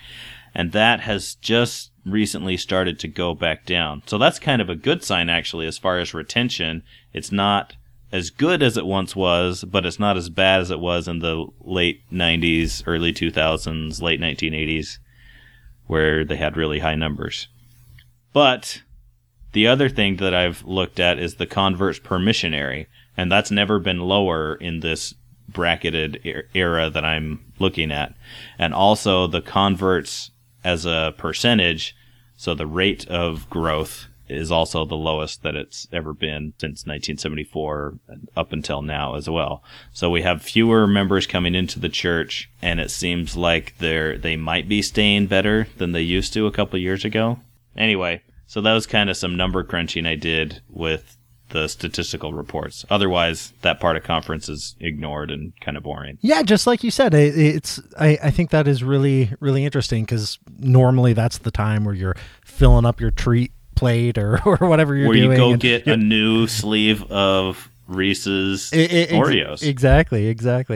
And that has just recently started to go back down. So that's kind of a good sign, actually, as far as retention. It's not as good as it once was, but it's not as bad as it was in the late 90s, early 2000s, late 1980s, where they had really high numbers. But the other thing that I've looked at is the converts per missionary, and that's never been lower in this bracketed era that I'm looking at. And also the converts as a percentage, so the rate of growth is also the lowest that it's ever been since 1974 up until now as well. So we have fewer members coming into the church, and it seems like they might be staying better than they used to a couple of years ago. Anyway, so that was kind of some number crunching I did with the statistical reports. Otherwise, that part of conference is ignored and kind of boring. Yeah, just like you said, I think that is really, really interesting, because normally that's the time where you're filling up your treat plate or whatever you're doing. Where you go get a new sleeve of Reese's Oreos. Exactly.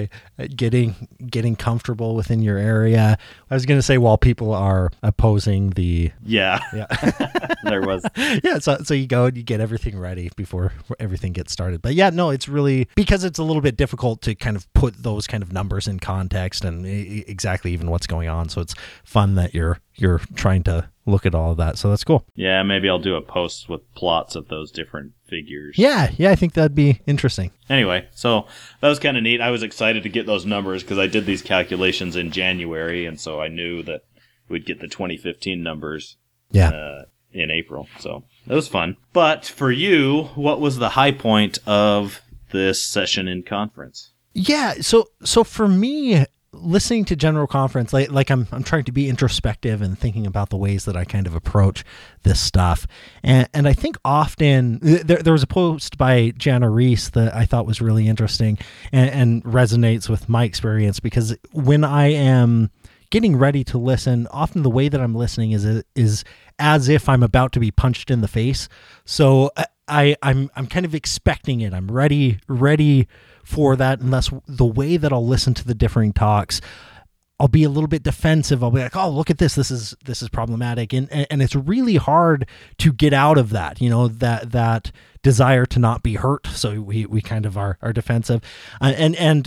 Getting comfortable within your area. I was going to say, while people are opposing the... Yeah. There was. Yeah, so you go and you get everything ready before everything gets started. But yeah, no, it's really... Because it's a little bit difficult to kind of put those kind of numbers in context and exactly even what's going on. So it's fun that you're trying to look at all of that. So that's cool. Yeah, maybe I'll do a post with plots of those different figures. Yeah, I think that'd be interesting. Anyway, so that was kind of neat. I was excited to get those numbers because I did these calculations in January, and so I knew that we'd get the 2015 numbers in April. So that was fun. But for you, what was the high point of this session in conference? Yeah, so for me, listening to General Conference, like I'm trying to be introspective and thinking about the ways that I kind of approach this stuff. And I think often there was a post by Jana Reese that I thought was really interesting and resonates with my experience, because when I am getting ready to listen, often the way that I'm listening is as if I'm about to be punched in the face. So I'm kind of expecting it. I'm ready for that, unless the way that I'll listen to the differing talks, I'll be a little bit defensive. I'll be like, oh, look at this. This is problematic. And it's really hard to get out of that, that desire to not be hurt. So we kind of are defensive. And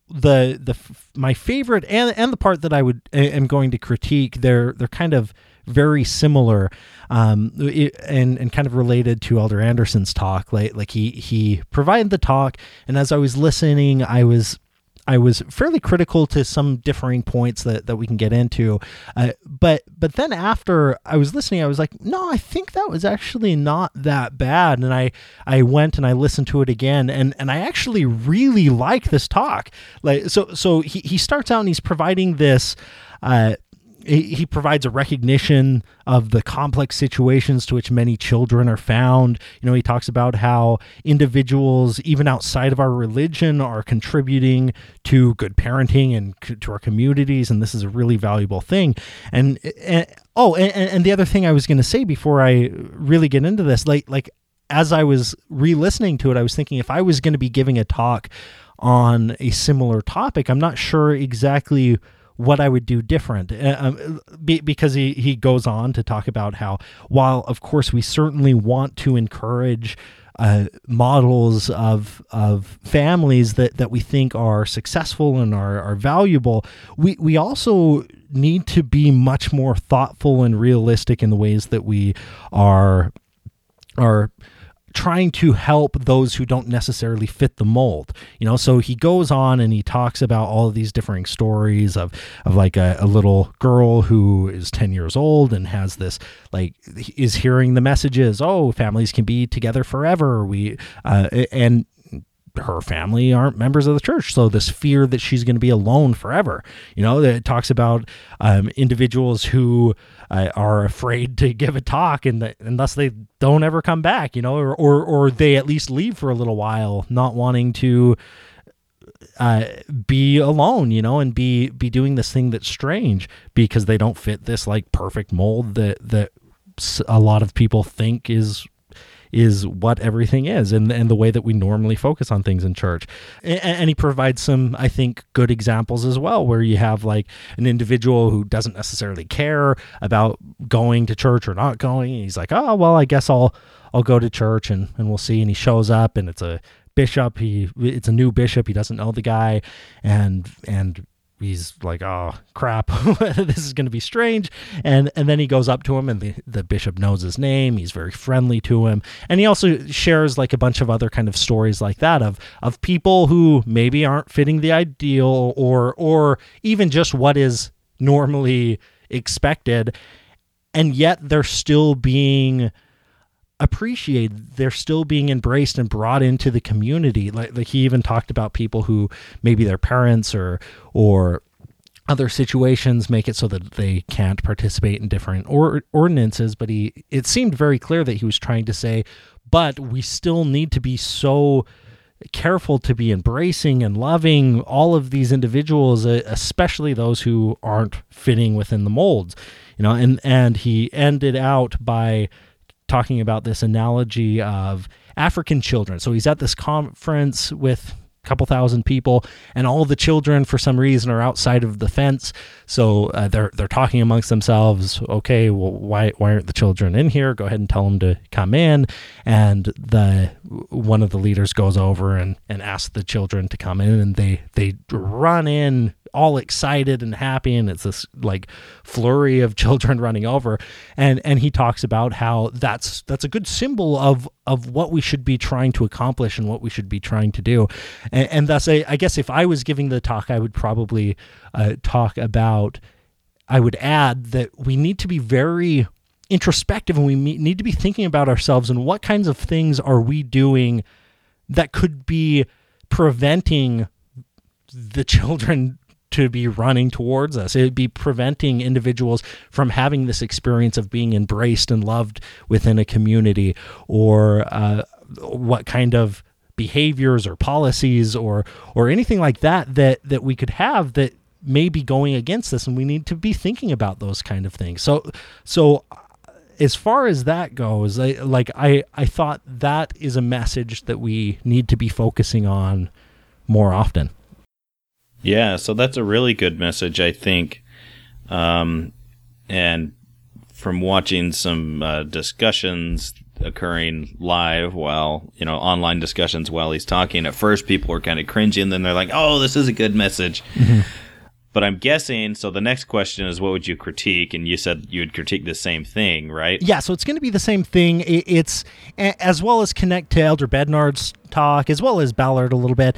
my favorite and the part that am going to critique, they're kind of very similar, and kind of related to Elder Anderson's talk. Like he provided the talk, and as I was listening, I was fairly critical to some differing points that we can get into. But then after I was listening, I was like, no, I think that was actually not that bad. And I went and I listened to it again, and I actually really like this talk. So he starts out and he's providing this, he provides a recognition of the complex situations to which many children are found. He talks about how individuals, even outside of our religion, are contributing to good parenting and to our communities, and this is a really valuable thing. And the other thing I was going to say before I really get into this, like as I was re-listening to it, I was thinking, if I was going to be giving a talk on a similar topic, I'm not sure exactly what I would do different, because he goes on to talk about how, while of course we certainly want to encourage models of families that we think are successful and are valuable, we also need to be much more thoughtful and realistic in the ways that we are trying to help those who don't necessarily fit the mold. So he goes on and he talks about all of these differing stories of like a little girl who is 10 years old and has this, like, is hearing the messages, oh, families can be together forever. And her family aren't members of the church, so this fear that she's going to be alone forever. It talks about individuals who are afraid to give a talk, and thus they don't ever come back. Or they at least leave for a little while, not wanting to be alone. And be doing this thing that's strange because they don't fit this like perfect mold that a lot of people think is is what everything is, and the way that we normally focus on things in church. And he provides some, I think, good examples as well, where you have like an individual who doesn't necessarily care about going to church or not going. And he's like, oh, well, I guess I'll go to church and we'll see. And he shows up, and it's a bishop. It's a new bishop. He doesn't know the guy, and he's like, oh crap, this is going to be strange. And then he goes up to him, and the bishop knows his name. He's very friendly to him. And he also shares like a bunch of other kind of stories like that of people who maybe aren't fitting the ideal or even just what is normally expected. And yet they're still being appreciated. They're still being embraced and brought into the community. Like he even talked about people who maybe their parents or other situations make it so that they can't participate in different ordinances. But it seemed very clear that he was trying to say, but we still need to be so careful to be embracing and loving all of these individuals, especially those who aren't fitting within the molds, and he ended out by talking about this analogy of African children. So he's at this conference with a couple thousand people, and all the children for some reason are outside of the fence. So they're talking amongst themselves. Okay, well, why aren't the children in here? Go ahead and tell them to come in. And one of the leaders goes over and asks the children to come in, and they run in all excited and happy, and it's this like flurry of children running over, and he talks about how that's a good symbol of what we should be trying to accomplish and what we should be trying to do. And thus I guess if I was giving the talk, I would probably I would add that we need to be very introspective, and we need to be thinking about ourselves and what kinds of things are we doing that could be preventing the children to be running towards us. It'd be preventing individuals from having this experience of being embraced and loved within a community, or what kind of behaviors or policies or anything like that we could have that may be going against this, and we need to be thinking about those kind of things. So as far as that goes, I thought that is a message that we need to be focusing on more often. Yeah, so that's a really good message, I think. And from watching some discussions occurring live online discussions while he's talking, at first people were kind of cringing, then they're like, oh, this is a good message. Mm-hmm. But I'm guessing, so the next question is, what would you critique? And you said you would critique the same thing, right? Yeah, so it's going to be the same thing. It's as well as connect to Elder Bednard's talk, as well as Ballard a little bit,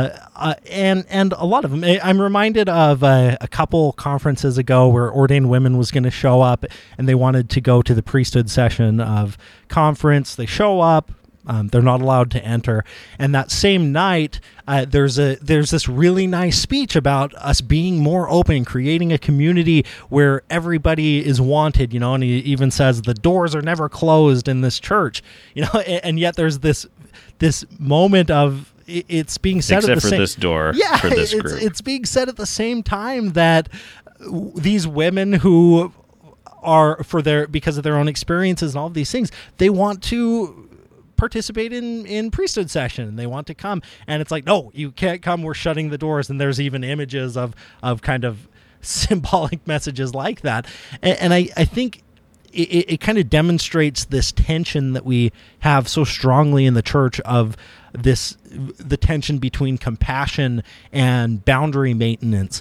and a lot of them. I'm reminded of a couple conferences ago where ordained women was going to show up, and they wanted to go to the priesthood session of conference. They show up. They're not allowed to enter. And that same night, there's this really nice speech about us being more open, creating a community where everybody is wanted, and he even says the doors are never closed in this church, and yet there's this moment of it's being said except at the for same, this door for this group. It's being said at the same time that these women who are because of their own experiences and all of these things, they want to participate in priesthood session, and they want to come, and it's like, no, you can't come, we're shutting the doors. And there's even images of kind of symbolic messages like that, and I think it kind of demonstrates this tension that we have so strongly in the church of the tension between compassion and boundary maintenance,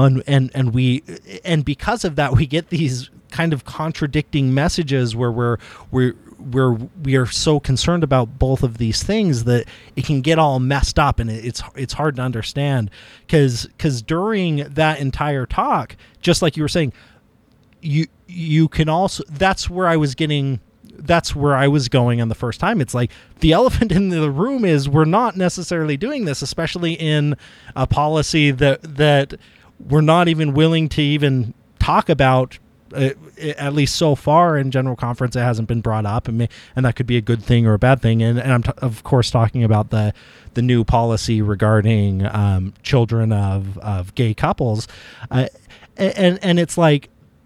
and because of that we get these kind of contradicting messages where we are so concerned about both of these things that it can get all messed up, and it's hard to understand, because during that entire talk, just like you were saying, you can also, that's where I was going on the first time. It's like the elephant in the room is we're not necessarily doing this, especially in a policy that we're not even willing to even talk about. At least so far in General Conference, it hasn't been brought up, and that could be a good thing or a bad thing. And I'm of course talking about the new policy regarding children of gay couples, and it's like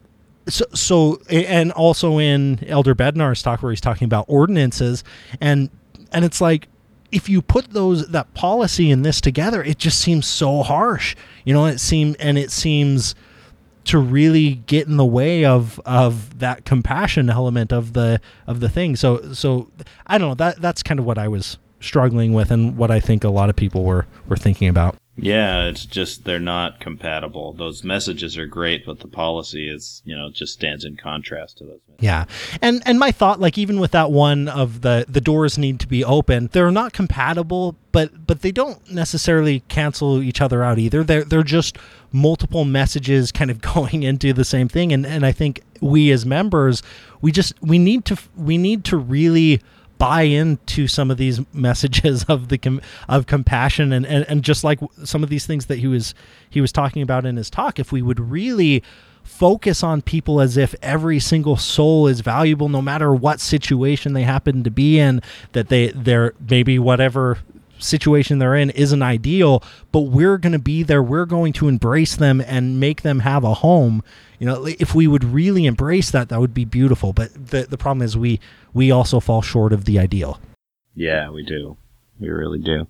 And also in Elder Bednar's talk where he's talking about ordinances, and it's like, if you put that policy and this together, it just seems so harsh, it seems to really get in the way of that compassion element of the thing. So I don't know, that's kind of what I was struggling with, and what I think a lot of people were thinking about. Yeah, it's just they're not compatible. Those messages are great, but the policy is, just stands in contrast to those messages. Yeah. And my thought, like, even with that one of the doors need to be open, they're not compatible, but they don't necessarily cancel each other out either. They're just multiple messages kind of going into the same thing. And I think we as members, we need to really buy into some of these messages of of compassion and just like some of these things that he was talking about in his talk. If we would really focus on people as if every single soul is valuable, no matter what situation they happen to be in, that they're maybe whatever situation they're in isn't ideal, but we're going to be there, we're going to embrace them and make them have a home. If we would really embrace that would be beautiful. But the problem is we also fall short of the ideal. Yeah, we do. We really do.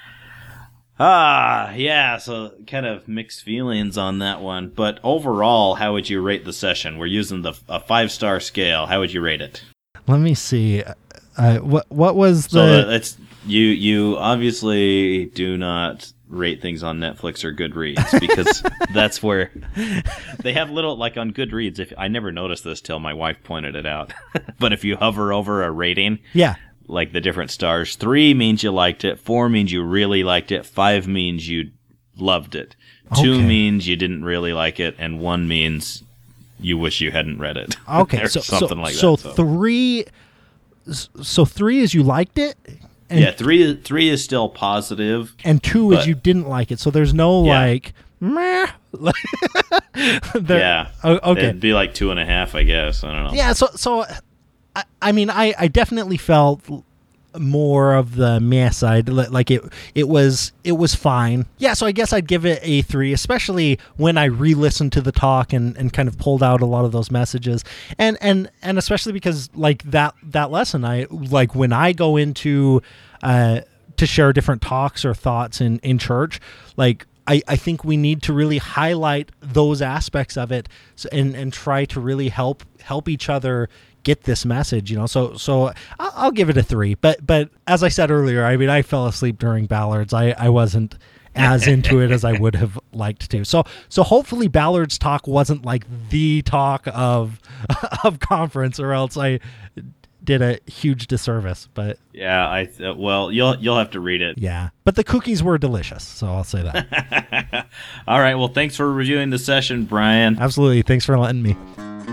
Yeah, so kind of mixed feelings on that one. But overall, how would you rate the session? We're using a 5-star scale. How would you rate it? Let me see. What was the... So you obviously do not rate things on Netflix or Goodreads, because that's where they have little, like on Goodreads, I never noticed this till my wife pointed it out, but if you hover over a rating, yeah, like the different stars, 3 means you liked it, 4 means you really liked it, 5 means you loved it, 2 means you didn't really like it, and 1 means you wish you hadn't read it. Okay, so 3 is you liked it. And yeah, 3 is still positive, and 2 is you didn't like it. So there's no like, meh. Yeah. Okay. It'd be like 2.5, I guess. I don't know. Yeah. So I mean, I definitely felt more of the meh side. Like it was fine. Yeah. So I guess I'd give it a 3, especially when I re-listened to the talk and kind of pulled out a lot of those messages, and especially because like that lesson, I like when I go into to share different talks or thoughts in church, like I think we need to really highlight those aspects of it and try to really help each other get this message, so I'll give it a 3, but as I said earlier, I mean, I fell asleep during Ballard's. I wasn't as into it as I would have liked to. So hopefully Ballard's talk wasn't like the talk of conference, or else I did a huge disservice. But yeah, well, you'll have to read it. Yeah, but the cookies were delicious, so I'll say that. All right, well, thanks for reviewing the session, Brian. Absolutely, thanks for letting me.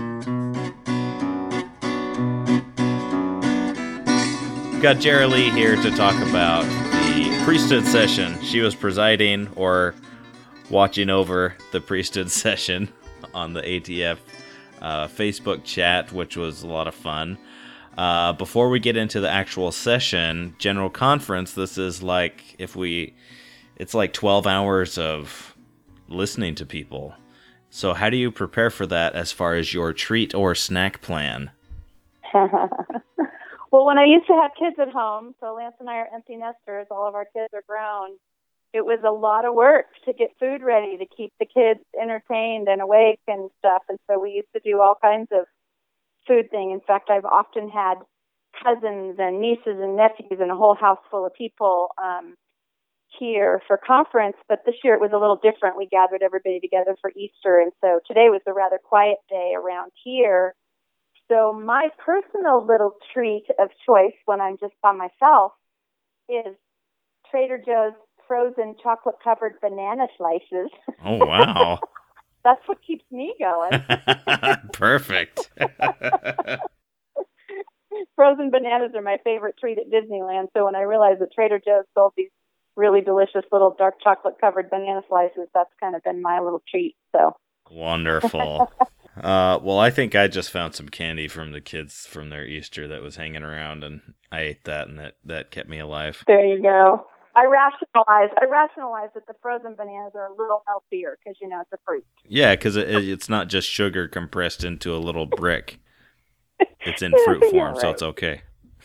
Got Jerry Lee here to talk about the priesthood session. She was presiding or watching over the priesthood session on the ATF Facebook chat, which was a lot of fun. Before we get into the actual session, General Conference, this is like it's like 12 hours of listening to people. So how do you prepare for that as far as your treat or snack plan? Well, when I used to have kids at home, so Lance and I are empty nesters, all of our kids are grown, it was a lot of work to get food ready, to keep the kids entertained and awake and stuff. And so we used to do all kinds of food thing. In fact, I've often had cousins and nieces and nephews and a whole house full of people here for conference. But this year it was a little different. We gathered everybody together for Easter. And so today was a rather quiet day around here. So my personal little treat of choice when I'm just by myself is Trader Joe's frozen chocolate-covered banana slices. Oh, wow. That's what keeps me going. Perfect. Frozen bananas are my favorite treat at Disneyland. So when I realized that Trader Joe's sold these really delicious little dark chocolate-covered banana slices, that's kind of been my little treat. So wonderful. Well, I think I just found some candy from the kids from their Easter that was hanging around, and I ate that, and that kept me alive. There you go. I rationalize that the frozen bananas are a little healthier because, it's a fruit. Yeah, because it's not just sugar compressed into a little brick. It's in fruit form, so it's okay.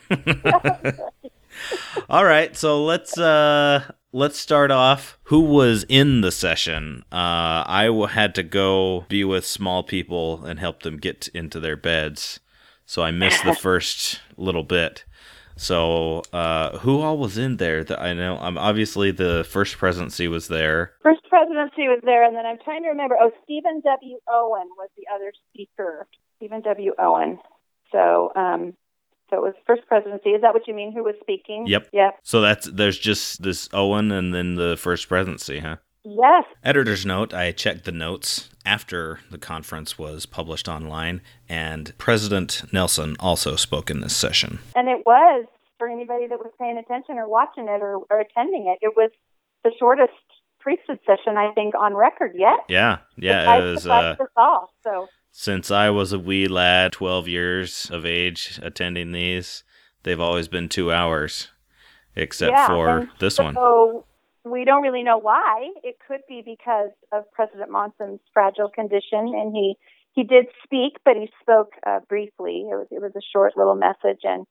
All right, so let's start off. Who was in the session? I had to go be with small people and help them get into their beds, so I missed the first little bit. So who all was in there? That I know. Obviously, the First Presidency was there. First Presidency was there, and then I'm trying to remember. Oh, Stephen W. Owen was the other speaker. Stephen W. Owen. So it was First Presidency. Is that what you mean? Who was speaking? Yep. Yep. So there's just this Owen and then the First Presidency, huh? Yes. Editor's note, I checked the notes after the conference was published online, and President Nelson also spoke in this session. And it was, for anybody that was paying attention or watching it or attending it, it was the shortest priesthood session, I think, on record yet. Yeah. It was... us all, so... Since I was a wee lad, 12 years of age, attending these, they've always been 2 hours, except for this one. So we don't really know why. It could be because of President Monson's fragile condition, and he did speak, but he spoke briefly. It was a short little message, and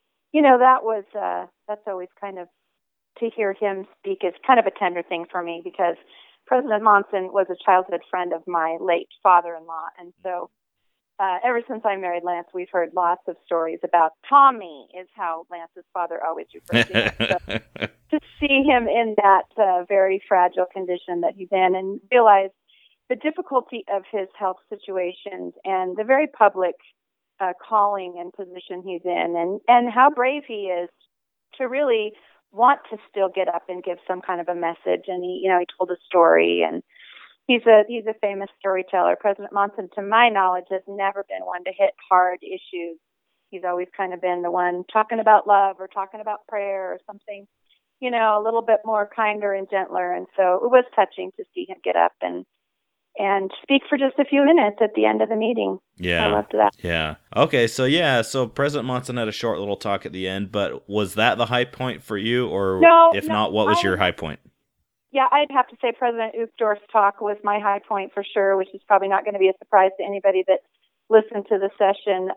that's always kind of, to hear him speak is kind of a tender thing for me, because President Monson was a childhood friend of my late father-in-law, and so ever since I married Lance, we've heard lots of stories about Tommy, is how Lance's father always referred to him. So to see him in that very fragile condition that he's in, and realize the difficulty of his health situations and the very public calling and position he's in, and how brave he is to really want to still get up and give some kind of a message. And he told a story, and he's a famous storyteller. President Monson, to my knowledge, has never been one to hit hard issues. He's always kind of been the one talking about love or talking about prayer or something, a little bit more kinder and gentler. And so it was touching to see him get up and speak for just a few minutes at the end of the meeting. Yeah. I loved that. Yeah. Okay, so President Monson had a short little talk at the end, but was that the high point for you? Or if not, what was your high point? Yeah, I'd have to say President Uchtdorf's talk was my high point for sure, which is probably not going to be a surprise to anybody that listened to the session.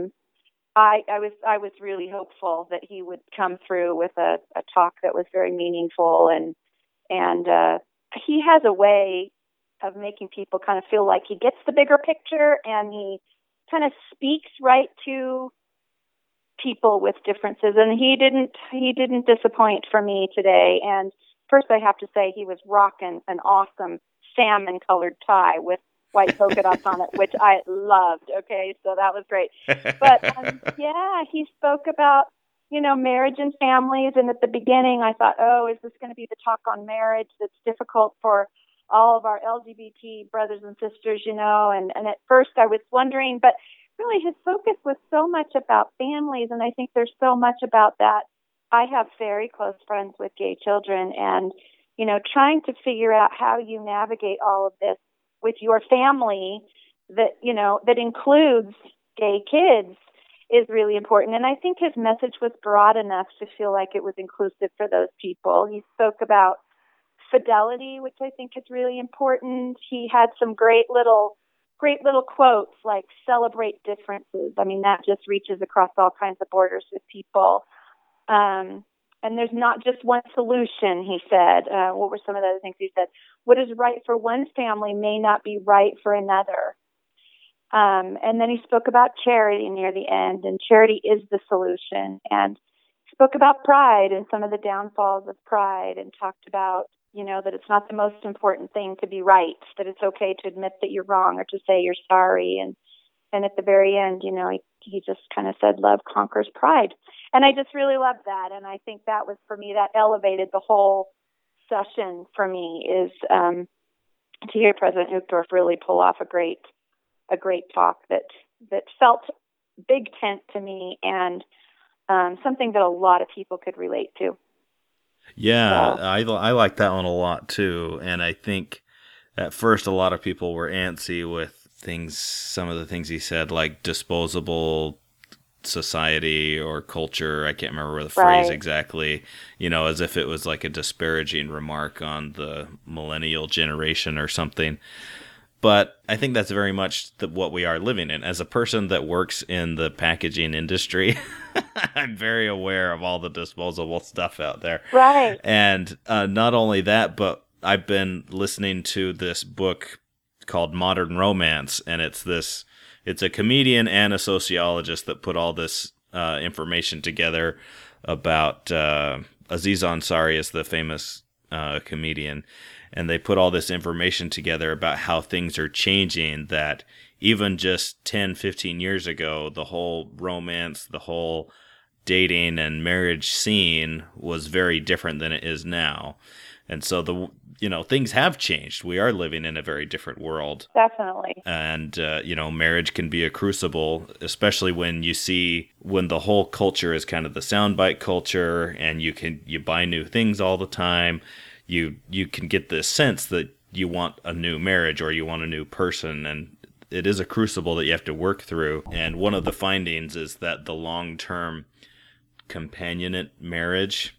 I was really hopeful that he would come through with a talk that was very meaningful, and he has a way of making people kind of feel like he gets the bigger picture, and he kind of speaks right to people with differences. And he didn't disappoint for me today. And first, I have to say he was rocking an awesome salmon-colored tie with white polka dots on it, which I loved. Okay, so that was great. But he spoke about marriage and families. And at the beginning, I thought, oh, is this going to be the talk on marriage that's difficult for all of our LGBT brothers and sisters, and at first I was wondering, but really his focus was so much about families, and I think there's so much about that. I have very close friends with gay children, and, trying to figure out how you navigate all of this with your family that, that includes gay kids is really important. And I think his message was broad enough to feel like it was inclusive for those people. He spoke about fidelity, which I think is really important. He had some great little quotes like "celebrate differences." I mean, that just reaches across all kinds of borders with people. And there's not just one solution, he said. What were some of the other things he said? What is right for one family may not be right for another. And then he spoke about charity near the end, and charity is the solution. And spoke about pride and some of the downfalls of pride, and talked about that it's not the most important thing to be right, that it's okay to admit that you're wrong or to say you're sorry. And at the very end, he just kind of said, love conquers pride. And I just really loved that. And I think that was, for me, that elevated the whole session for me, is to hear President Uchtdorf really pull off a great talk that felt big tent to me, and something that a lot of people could relate to. Yeah, I like that one a lot too, and I think at first a lot of people were antsy with some of the things he said, like disposable society or culture. I can't remember the phrase exactly, as if it was like a disparaging remark on the millennial generation or something. But I think that's very much what we are living in. As a person that works in the packaging industry, I'm very aware of all the disposable stuff out there. Right. And not only that, but I've been listening to this book called Modern Romance, and it's a comedian and a sociologist that put all this information together about Aziz Ansari is the famous comedian, and they put all this information together about how things are changing, that even just 10, 15 years ago, the whole romance, the whole dating and marriage scene was very different than it is now. And so things have changed. We are living in a very different world. Definitely. And, marriage can be a crucible, especially when the whole culture is kind of the soundbite culture, and you buy new things all the time. You can get this sense that you want a new marriage or you want a new person, and it is a crucible that you have to work through. And one of the findings is that the long-term companionate marriage,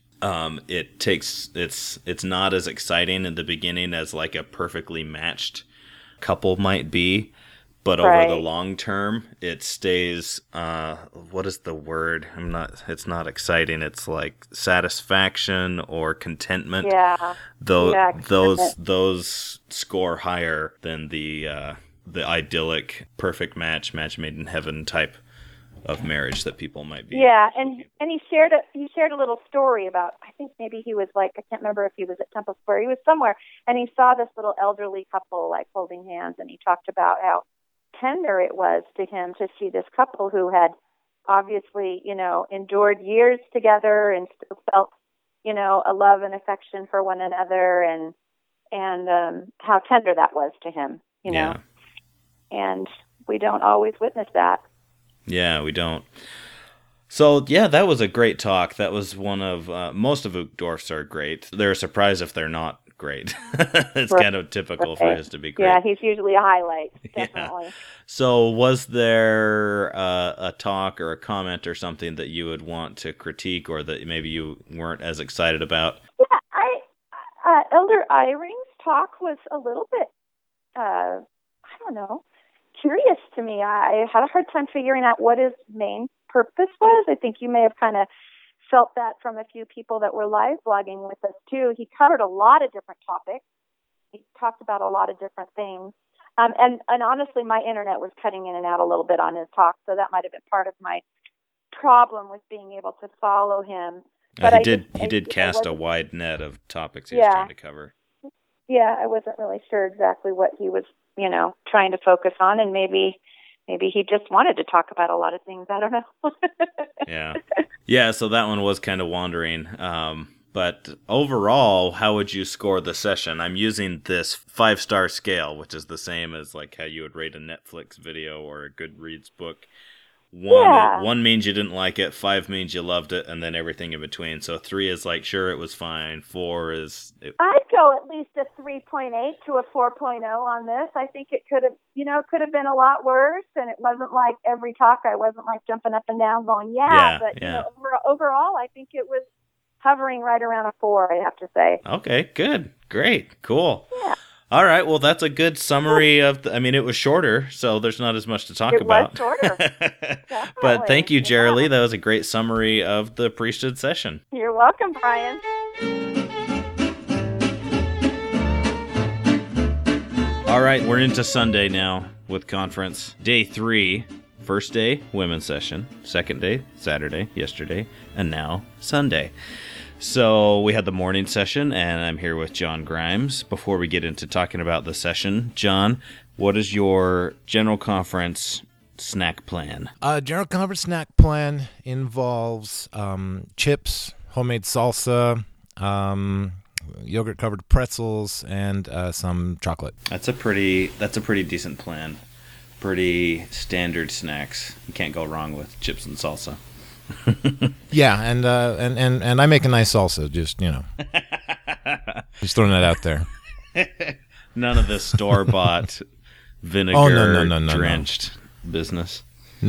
it's not as exciting in the beginning as like a perfectly matched couple might be, but over the long term, it stays, what is the word? It's not exciting. It's like satisfaction or contentment. Yeah. Those score higher than the idyllic perfect match made in heaven type of marriage that people might be. Yeah, and he shared a little story about, I think maybe he was like, I can't remember if he was at Temple Square, he was somewhere, and he saw this little elderly couple like holding hands, and he talked about how tender it was to him to see this couple who had obviously, endured years together and still felt, a love and affection for one another, and how tender that was to him, Yeah. And we don't always witness that. Yeah, we don't. So, yeah, that was a great talk. That was one of, most of Uchtdorf's are great. They're surprised if they're not great. It's kind of typical for his to be great. Yeah, he's usually a highlight, definitely. Yeah. So was there a talk or a comment or something that you would want to critique or that maybe you weren't as excited about? Yeah, Elder Eyring's talk was a little bit, I don't know, curious to me. I had a hard time figuring out what his main purpose was. I think you may have kind of felt that from a few people that were live blogging with us too. He covered a lot of different topics. He talked about a lot of different things. And honestly, my internet was cutting in and out a little bit on his talk, so that might have been part of my problem with being able to follow him. But he did cast a wide net of topics he was trying to cover. Yeah, I wasn't really sure exactly what he was, trying to focus on, and maybe he just wanted to talk about a lot of things. I don't know. Yeah. So that one was kind of wandering. But overall, how would you score the session? I'm using this 5-star scale, which is the same as like how you would rate a Netflix video or a Goodreads book. One means you didn't like it, 5 means you loved it, and then everything in between. So 3 is like, sure, it was fine. 4 is... I'd go at least a 3.8 to a 4.0 on this. I think it could have been a lot worse, and it wasn't like every talk I wasn't like jumping up and down going, overall, I think it was hovering right around a 4, I have to say. Okay, good. Great. Cool. Yeah. All right, well, that's a good summary of it was shorter, so there's not as much to talk about. It was shorter. But thank you, Jerilee. That was a great summary of the priesthood session. You're welcome, Brian. All right, we're into Sunday now with conference. Day 3, first day, women's session. Second day, Saturday, yesterday, and now Sunday. So we had the morning session, and I'm here with John Grimes. Before we get into talking about the session, John, what is your general conference snack plan? General conference snack plan involves chips, homemade salsa, yogurt-covered pretzels, and some chocolate. That's a pretty decent plan. Pretty standard snacks. You can't go wrong with chips and salsa. Yeah, and I make a nice salsa. Just just throwing that out there. None of this store-bought vinegar drenched business. No.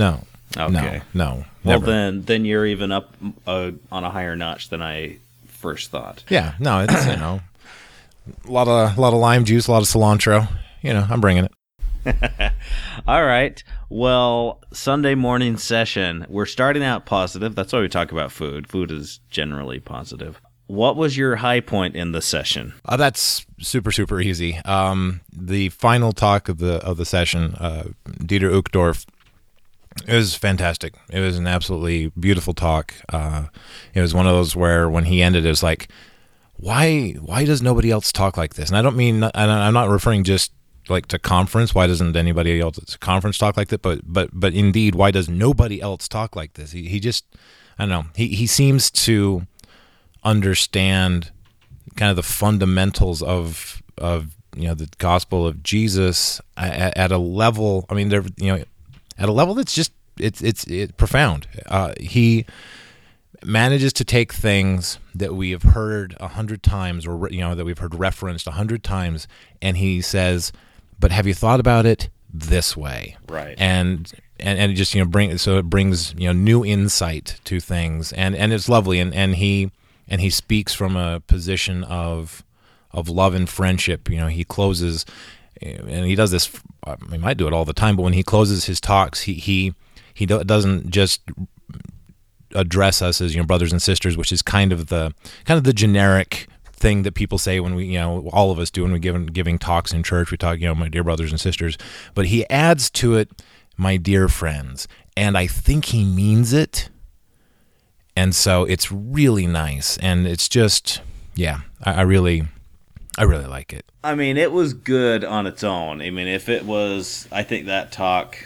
Okay. No. Well, Never. then you're even up on a higher notch than I first thought. Yeah. No. It's a lot of lime juice, a lot of cilantro. I'm bringing it. All right. Well, Sunday morning session. We're starting out positive. That's why we talk about food. Food is generally positive. What was your high point in the session? That's super, super easy. The final talk of the session, Dieter Uchtdorf, it was fantastic. It was an absolutely beautiful talk. It was one of those where when he ended, it was like, why does nobody else talk like this? And I don't mean, and I'm not referring just like to conference. Why doesn't anybody else at conference talk like that? But indeed, why does nobody else talk like this? He just, I don't know. He seems to understand kind of the fundamentals of the gospel of Jesus at a level. I mean, they're at a level that's just it's profound. He manages to take things that we have heard 100 times, or that we've heard referenced 100 times, and he says, "But have you thought about it this way?" Right. And it just it brings new insight to things, and it's lovely, and he speaks from a position of love and friendship. He closes, and he does this. He might do it all the time, but when he closes his talks, he doesn't just address us as brothers and sisters, which is kind of the generic thing that people say when we all of us do when we giving talks in church. We talk my dear brothers and sisters, but he adds to it, my dear friends, and I think he means it. And so it's really nice, and it's just, I really like it. I mean, it was good on its own. I mean, if it was, I think that talk,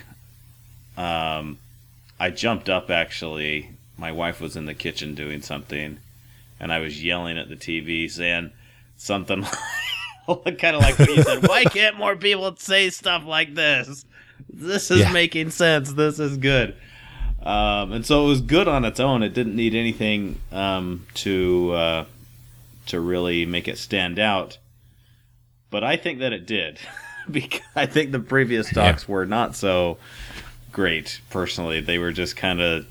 I jumped up actually. My wife was in the kitchen doing something, and I was yelling at the TV saying something kind of like what you said. Why can't more people say stuff like this? This is making sense. This is good. And so it was good on its own. It didn't need anything to really make it stand out. But I think that it did. Because I think the previous talks were not so great, personally. They were just kind of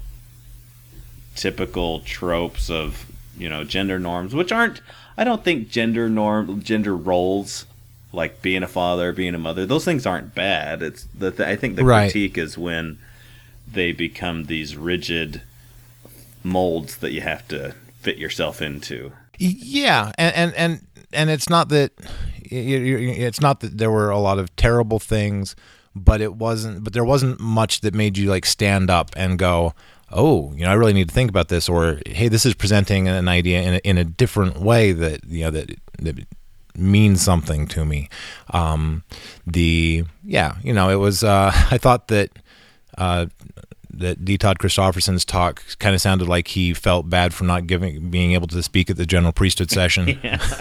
typical tropes of, gender norms, which aren't, I don't think gender roles, like being a father, being a mother, those things aren't bad. It's I think the critique is when they become these rigid molds that you have to fit yourself into. Yeah, and it's not that there were a lot of terrible things, but there wasn't much that made you like stand up and go, oh, I really need to think about this, or hey, this is presenting an idea in a different way that that means something to me. It was. I thought that D. Todd Christofferson's talk kind of sounded like he felt bad for not being able to speak at the general priesthood session.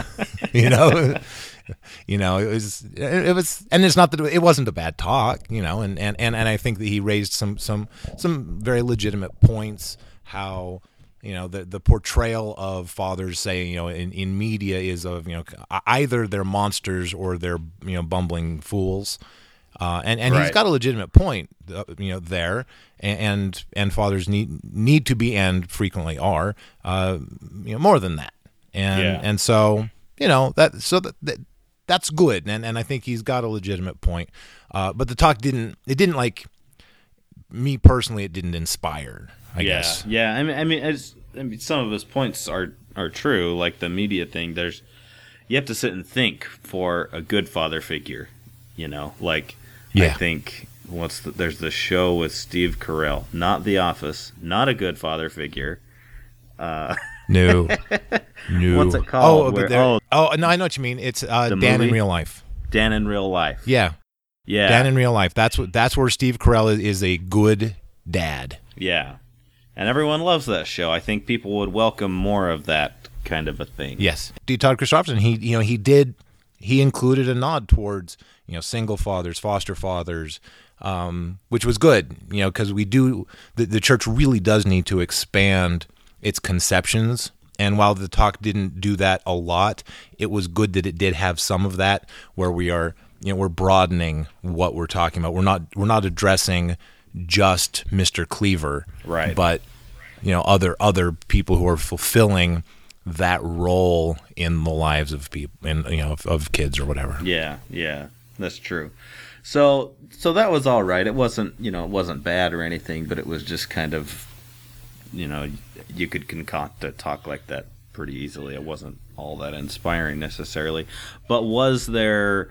It was, and it's not that it wasn't a bad talk, and I think that he raised some very legitimate points. How the portrayal of fathers, say in media, is of either they're monsters or they're bumbling fools. And he's got a legitimate point, there, and fathers need to be, and frequently are, more than that, and so that's good, and I think he's got a legitimate point, but the talk didn't like me personally, it didn't inspire, I guess. Yeah. I mean, some of his points are true, like the media thing. You have to sit and think for a good father figure, I think there's the show with Steve Carell, not The Office, not a good father figure. No. What's it called? No, I know what you mean. It's Dan in Real Life. Dan in Real Life. Yeah. Dan in Real Life. That's where Steve Carell is a good dad. Yeah, and everyone loves that show. I think people would welcome more of that kind of a thing. Yes, D. Todd Christofferson. He included a nod towards single fathers, foster fathers, which was good. Because the church really does need to expand its conceptions. And while the talk didn't do that a lot, it was good that it did have some of that, where we are, we're broadening what we're talking about. We're not addressing just Mr. Cleaver, Right. but other people who are fulfilling that role in the lives of people, and of kids or whatever. Yeah, that's true. So that was all right. It wasn't bad or anything, but it was just kind of, you could concoct a talk like that pretty easily. It wasn't all that inspiring necessarily. But was there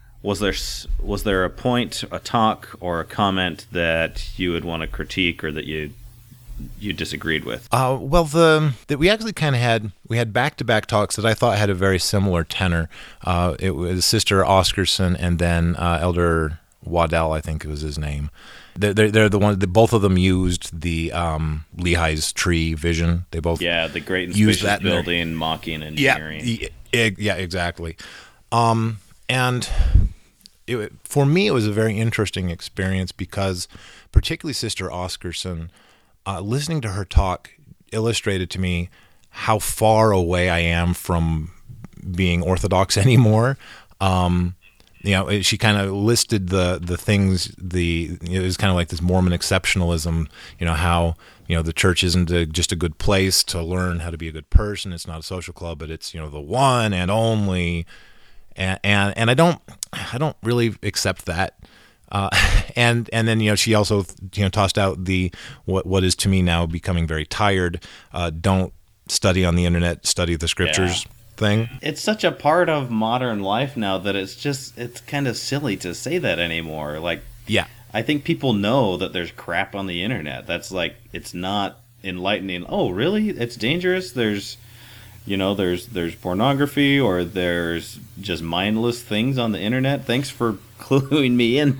a point, a talk, or a comment that you would want to critique or that you disagreed with? We actually kind of had back-to-back talks that I thought had a very similar tenor. It was Sister Oscarson and then Elder Waddell, I think it was his name. They're the ones that both of them used the Lehi's tree vision. They both the great and used spacious that building, mocking engineering. Yeah, exactly. And for me, it was a very interesting experience because, particularly Sister Oscarson, listening to her talk illustrated to me how far away I am from being Orthodox anymore. She kind of listed the things. It was kind of like this Mormon exceptionalism. How the church isn't just a good place to learn how to be a good person. It's not a social club, but it's the one and only. And I don't really accept that. And then she also tossed out the what is to me now becoming very tired. Don't study on the internet, study the scriptures thing. It's such a part of modern life now that it's kind of silly to say that anymore. Like, I think people know that there's crap on the internet. That's like, it's not enlightening. Oh, really? It's dangerous. There's pornography, or there's just mindless things on the internet. Thanks for cluing me in.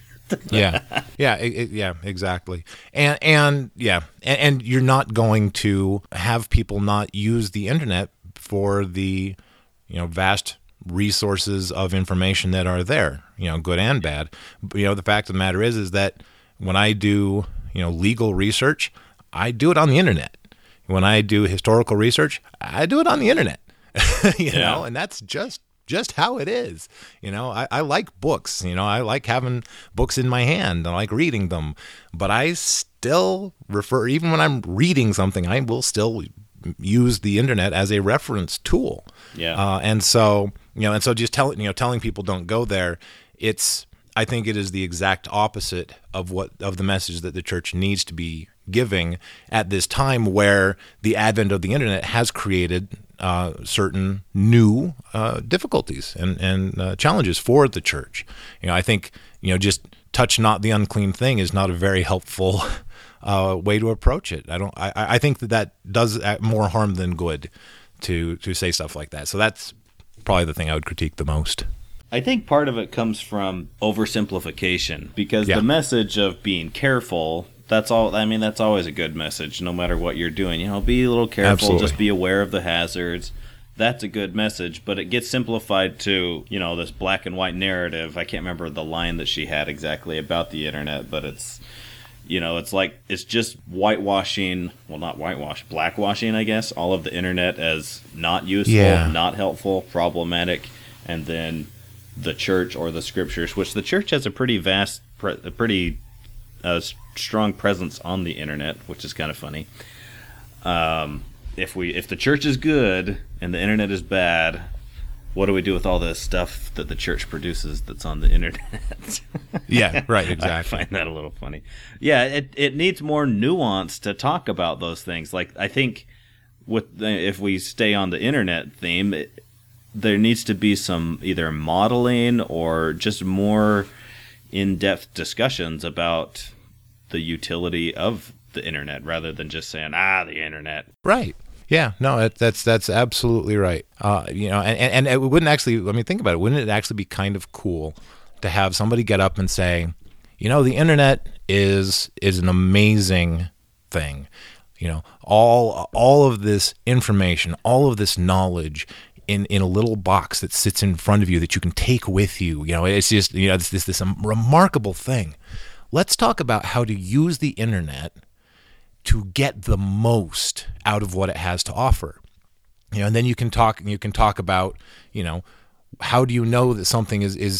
Yeah, exactly. And you're not going to have people not use the internet for the vast resources of information that are there, good and bad. But, the fact of the matter is that when I do legal research, I do it on the internet. When I do historical research, I do it on the internet. And that's just how it is. I like books. I like having books in my hand. I like reading them. But I still even when I'm reading something, I will still use the internet as a reference tool. And so just telling people don't go there, I think it is the exact opposite of the message that the church needs to be giving at this time, where the advent of the internet has created certain new difficulties and challenges for the church. I think just touch not the unclean thing is not a very helpful way to approach it. I think that does more harm than good to say stuff like that. So that's probably the thing I would critique the most. I think part of it comes from oversimplification, because the message of being careful, that's always a good message, no matter what you're doing. Be a little careful, Absolutely. Just be aware of the hazards. That's a good message, but it gets simplified to, this black and white narrative. I can't remember the line that she had exactly about the internet, but it's, it's like, it's just whitewashing, well, not whitewash, blackwashing, I guess, all of the internet as not useful, not helpful, problematic, and then the church or the scriptures, which the church has a pretty strong presence on the internet, which is kind of funny. If the church is good and the internet is bad, what do we do with all the stuff that the church produces that's on the internet? Yeah, right, exactly. I find that a little funny. Yeah, it needs more nuance to talk about those things. Like, I think if we stay on the internet theme, there needs to be some either modeling or just more in-depth discussions about the utility of the internet, rather than just saying, the internet. Right. Yeah, no, that's absolutely right. And it wouldn't actually, think about it, wouldn't it actually be kind of cool to have somebody get up and say, the internet is an amazing thing. All of this information, all of this knowledge in a little box that sits in front of you that you can take with you. It's just, it's this remarkable thing. Let's talk about how to use the internet to get the most out of what it has to offer. And then you can talk about, how do you know that something is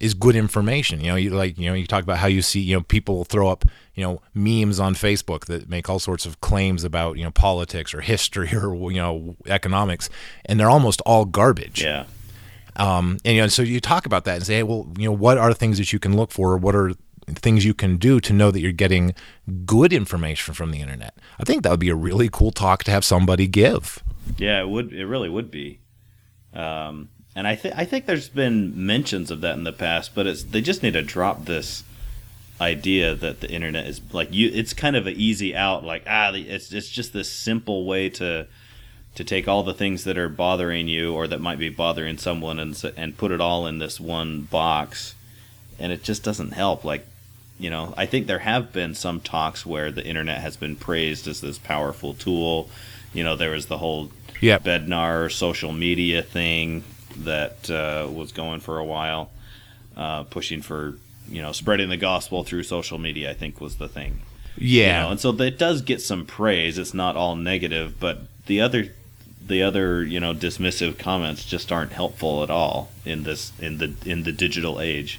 is good information. You talk about how you see, people throw up, memes on Facebook that make all sorts of claims about, politics or history or, economics, and they're almost all garbage. Yeah. And so you talk about that and say, hey, well, what are things that you can look for? What are things you can do to know that you're getting good information from the internet? I think that would be a really cool talk to have somebody give. Yeah, it would. It really would be. And I think there's been mentions of that in the past, but they just need to drop this idea that the internet is like it's kind of an easy out, like it's just this simple way to take all the things that are bothering you or that might be bothering someone and put it all in this one box, and it just doesn't help. Like, I think there have been some talks where the internet has been praised as this powerful tool. There was the whole Bednar social media thing that was going for a while, pushing for spreading the gospel through social media, I think was the thing. And so it does get some praise. It's not all negative, but the other dismissive comments just aren't helpful at all in the digital age.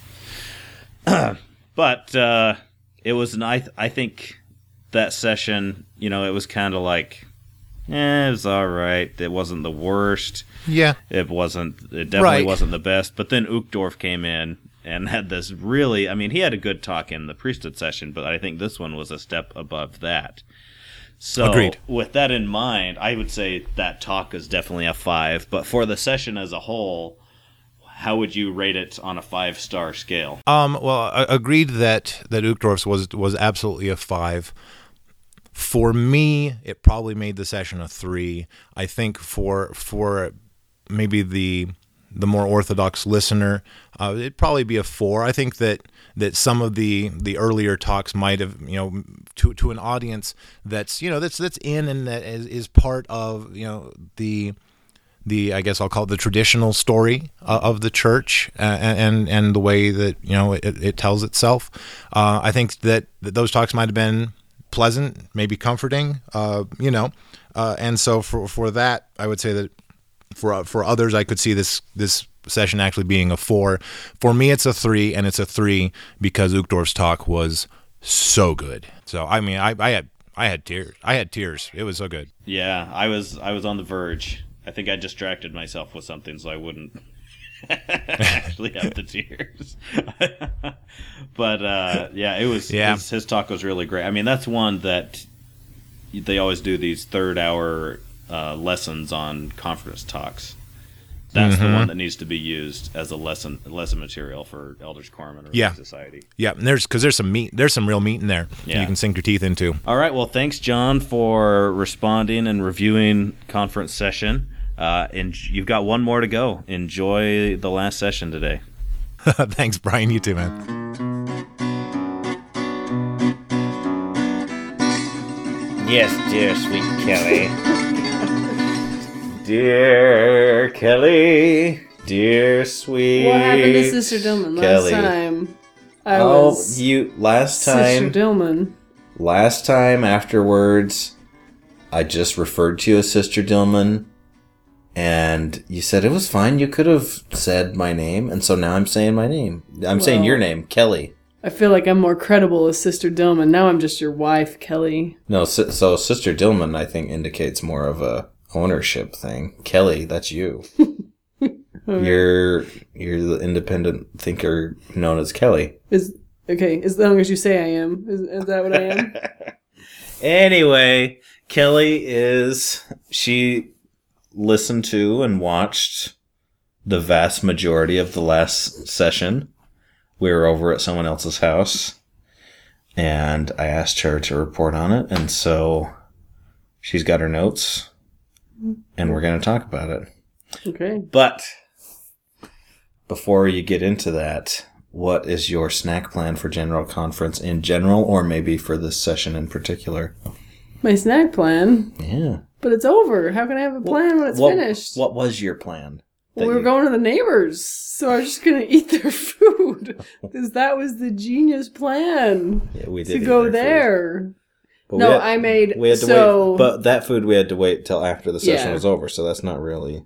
But it was I think that session, it was kind of like, it was all right. It wasn't the worst. Yeah. It definitely wasn't the best. But then Uchtdorf came in and had this really, he had a good talk in the priesthood session, but I think this one was a step above that. So Agreed. With that in mind, I would say that talk is definitely a 5. But for the session as a whole, how would you rate it on a 5-star scale? Well, I agreed that Uchtdorf's was absolutely a 5. For me, it probably made the session a 3. I think for maybe the more orthodox listener, it'd probably be a 4. I think that some of the earlier talks might have, to an audience that's in and that is part of the I guess I'll call it the traditional story of the church and the way that it tells itself. I think that those talks might have been pleasant, maybe comforting, and so for that, I would say that for others, I could see this session actually being a 4. For me, it's a 3, and it's a 3 because Uchtdorf's talk was so good. So I had tears. I had tears. It was so good. Yeah, I was on the verge. I think I distracted myself with something so I wouldn't actually have the tears. But it was. His talk was really great. That's one that they always do these third-hour lessons on conference talks. That's the one that needs to be used as a lesson material for Elders Quorum and Relief Society. Yeah, and there's some meat. There's some real meat in there that you can sink your teeth into. All right. Well, thanks, John, for responding and reviewing conference session. And you've got one more to go. Enjoy the last session today. Thanks, Brian. You too, man. Yes, dear sweet Kelly. Dear Kelly, dear sweet What happened to Sister Dillman Kelly. last time? Sister Dillman. Last time afterwards, I just referred to you as Sister Dillman, and you said it was fine. You could have said my name, and so now I'm saying my name. I'm saying your name, Kelly. I feel like I'm more credible as Sister Dillman. Now I'm just your wife, Kelly. No, so Sister Dillman, I think, indicates more of a ownership thing. Kelly, that's you. You're the independent thinker known as Kelly. Okay, as long as you say I am. Is that what I am? Anyway, Kelly she listened to and watched the vast majority of the last session. We were over at someone else's house, and I asked her to report on it, and so she's got her notes, and we're going to talk about it. Okay. But before you get into that, what is your snack plan for General Conference in general, or maybe for this session in particular? My snack plan? Yeah. But it's over. How can I have a plan when it's finished? What was your plan? Well, we were going to the neighbors, so I was just going to eat their food. Because that was the genius plan. Yeah, we did to go there. But no, we had to wait. But that food we had to wait till after the session was over, so that's not really...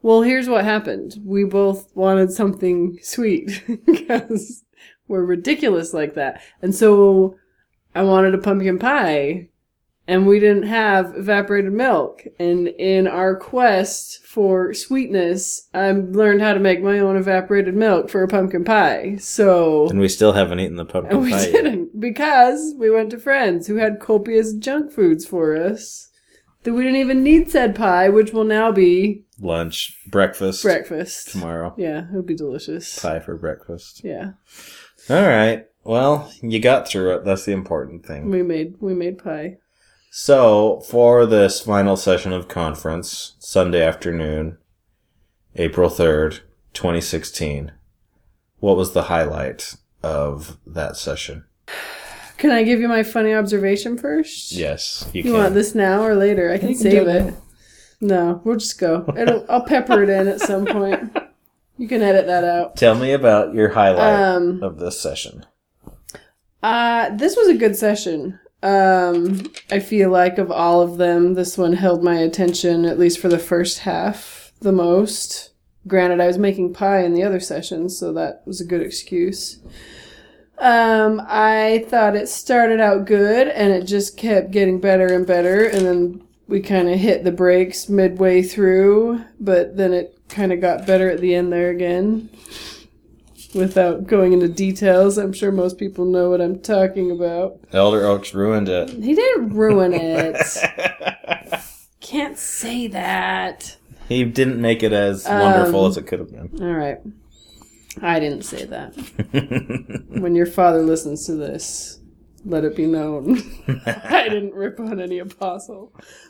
Well, here's what happened. We both wanted something sweet because we're ridiculous like that. And so I wanted a pumpkin pie, and we didn't have evaporated milk. And in our quest for sweetness, I learned how to make my own evaporated milk for a pumpkin pie. So... And we still haven't eaten the pumpkin And we pie yet. didn't, because we went to friends who had copious junk foods for us that we didn't even need said pie, which will now be Lunch, breakfast. breakfast. Tomorrow. Yeah, it'll be delicious. Pie for breakfast. Yeah, All right. Well, you got through it. That's the important thing. we made pie. So, for this final session of conference, Sunday afternoon, April 3rd, 2016, what was the highlight of that session? Can I give you my funny observation first? Yes, you You can. want this now or later? I can save it. No, we'll just go. I'll pepper it in at some point. You can edit that out. Tell me about your highlight of this session. This was a good session. I feel like of all of them, this one held my attention, at least for the first half, the most. Granted, I was making pie in the other sessions, so that was a good excuse. I thought it started out good, and it just kept getting better and better, and then we kind of hit the brakes midway through, but then it kind of got better at the end there again. Without going into details, I'm sure most people know what I'm talking about. Elder Oaks ruined it. He didn't ruin it. Can't say that. He didn't make it as wonderful as it could have been. All right. I didn't say that. When your father listens to this, let it be known. I didn't rip on any apostle.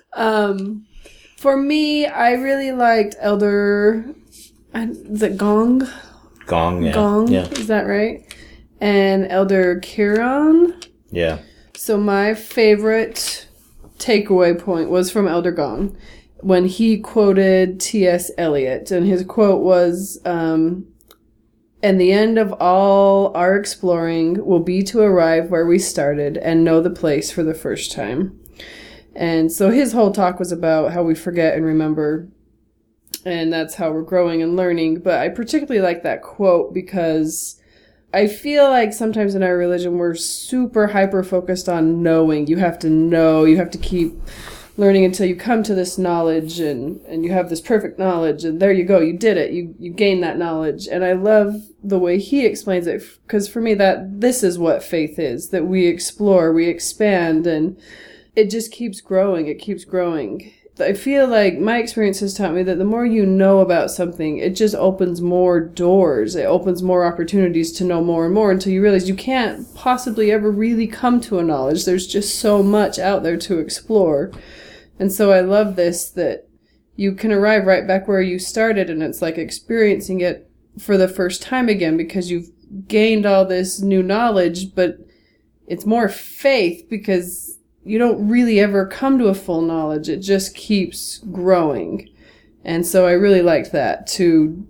For me, I really liked Elder... Is it Gong? Gong, yeah. Gong, Yeah. is that right? And Elder Kiron. Yeah. So my favorite takeaway point was from Elder Gong when he quoted T.S. Eliot, and his quote was, "And the end of all our exploring will be to arrive where we started and know the place for the first time." And so his whole talk was about how we forget and remember, and that's how we're growing and learning. But I particularly like that quote because I feel like sometimes in our religion we're super hyper focused on knowing. You have to know, you have to keep learning until you come to this knowledge and you have this perfect knowledge, and there you go, you did it, you gain that knowledge. And I love the way he explains it, because for me this is what faith is, that we explore, we expand, and it just keeps growing, it keeps growing. I feel like my experience has taught me that the more you know about something, it just opens more doors. It opens more opportunities to know more and more until you realize you can't possibly ever really come to a knowledge. There's just so much out there to explore. And so I love this, that you can arrive right back where you started, and it's like experiencing it for the first time again because you've gained all this new knowledge, but it's more faith because you don't really ever come to a full knowledge. It just keeps growing. And so I really liked that, to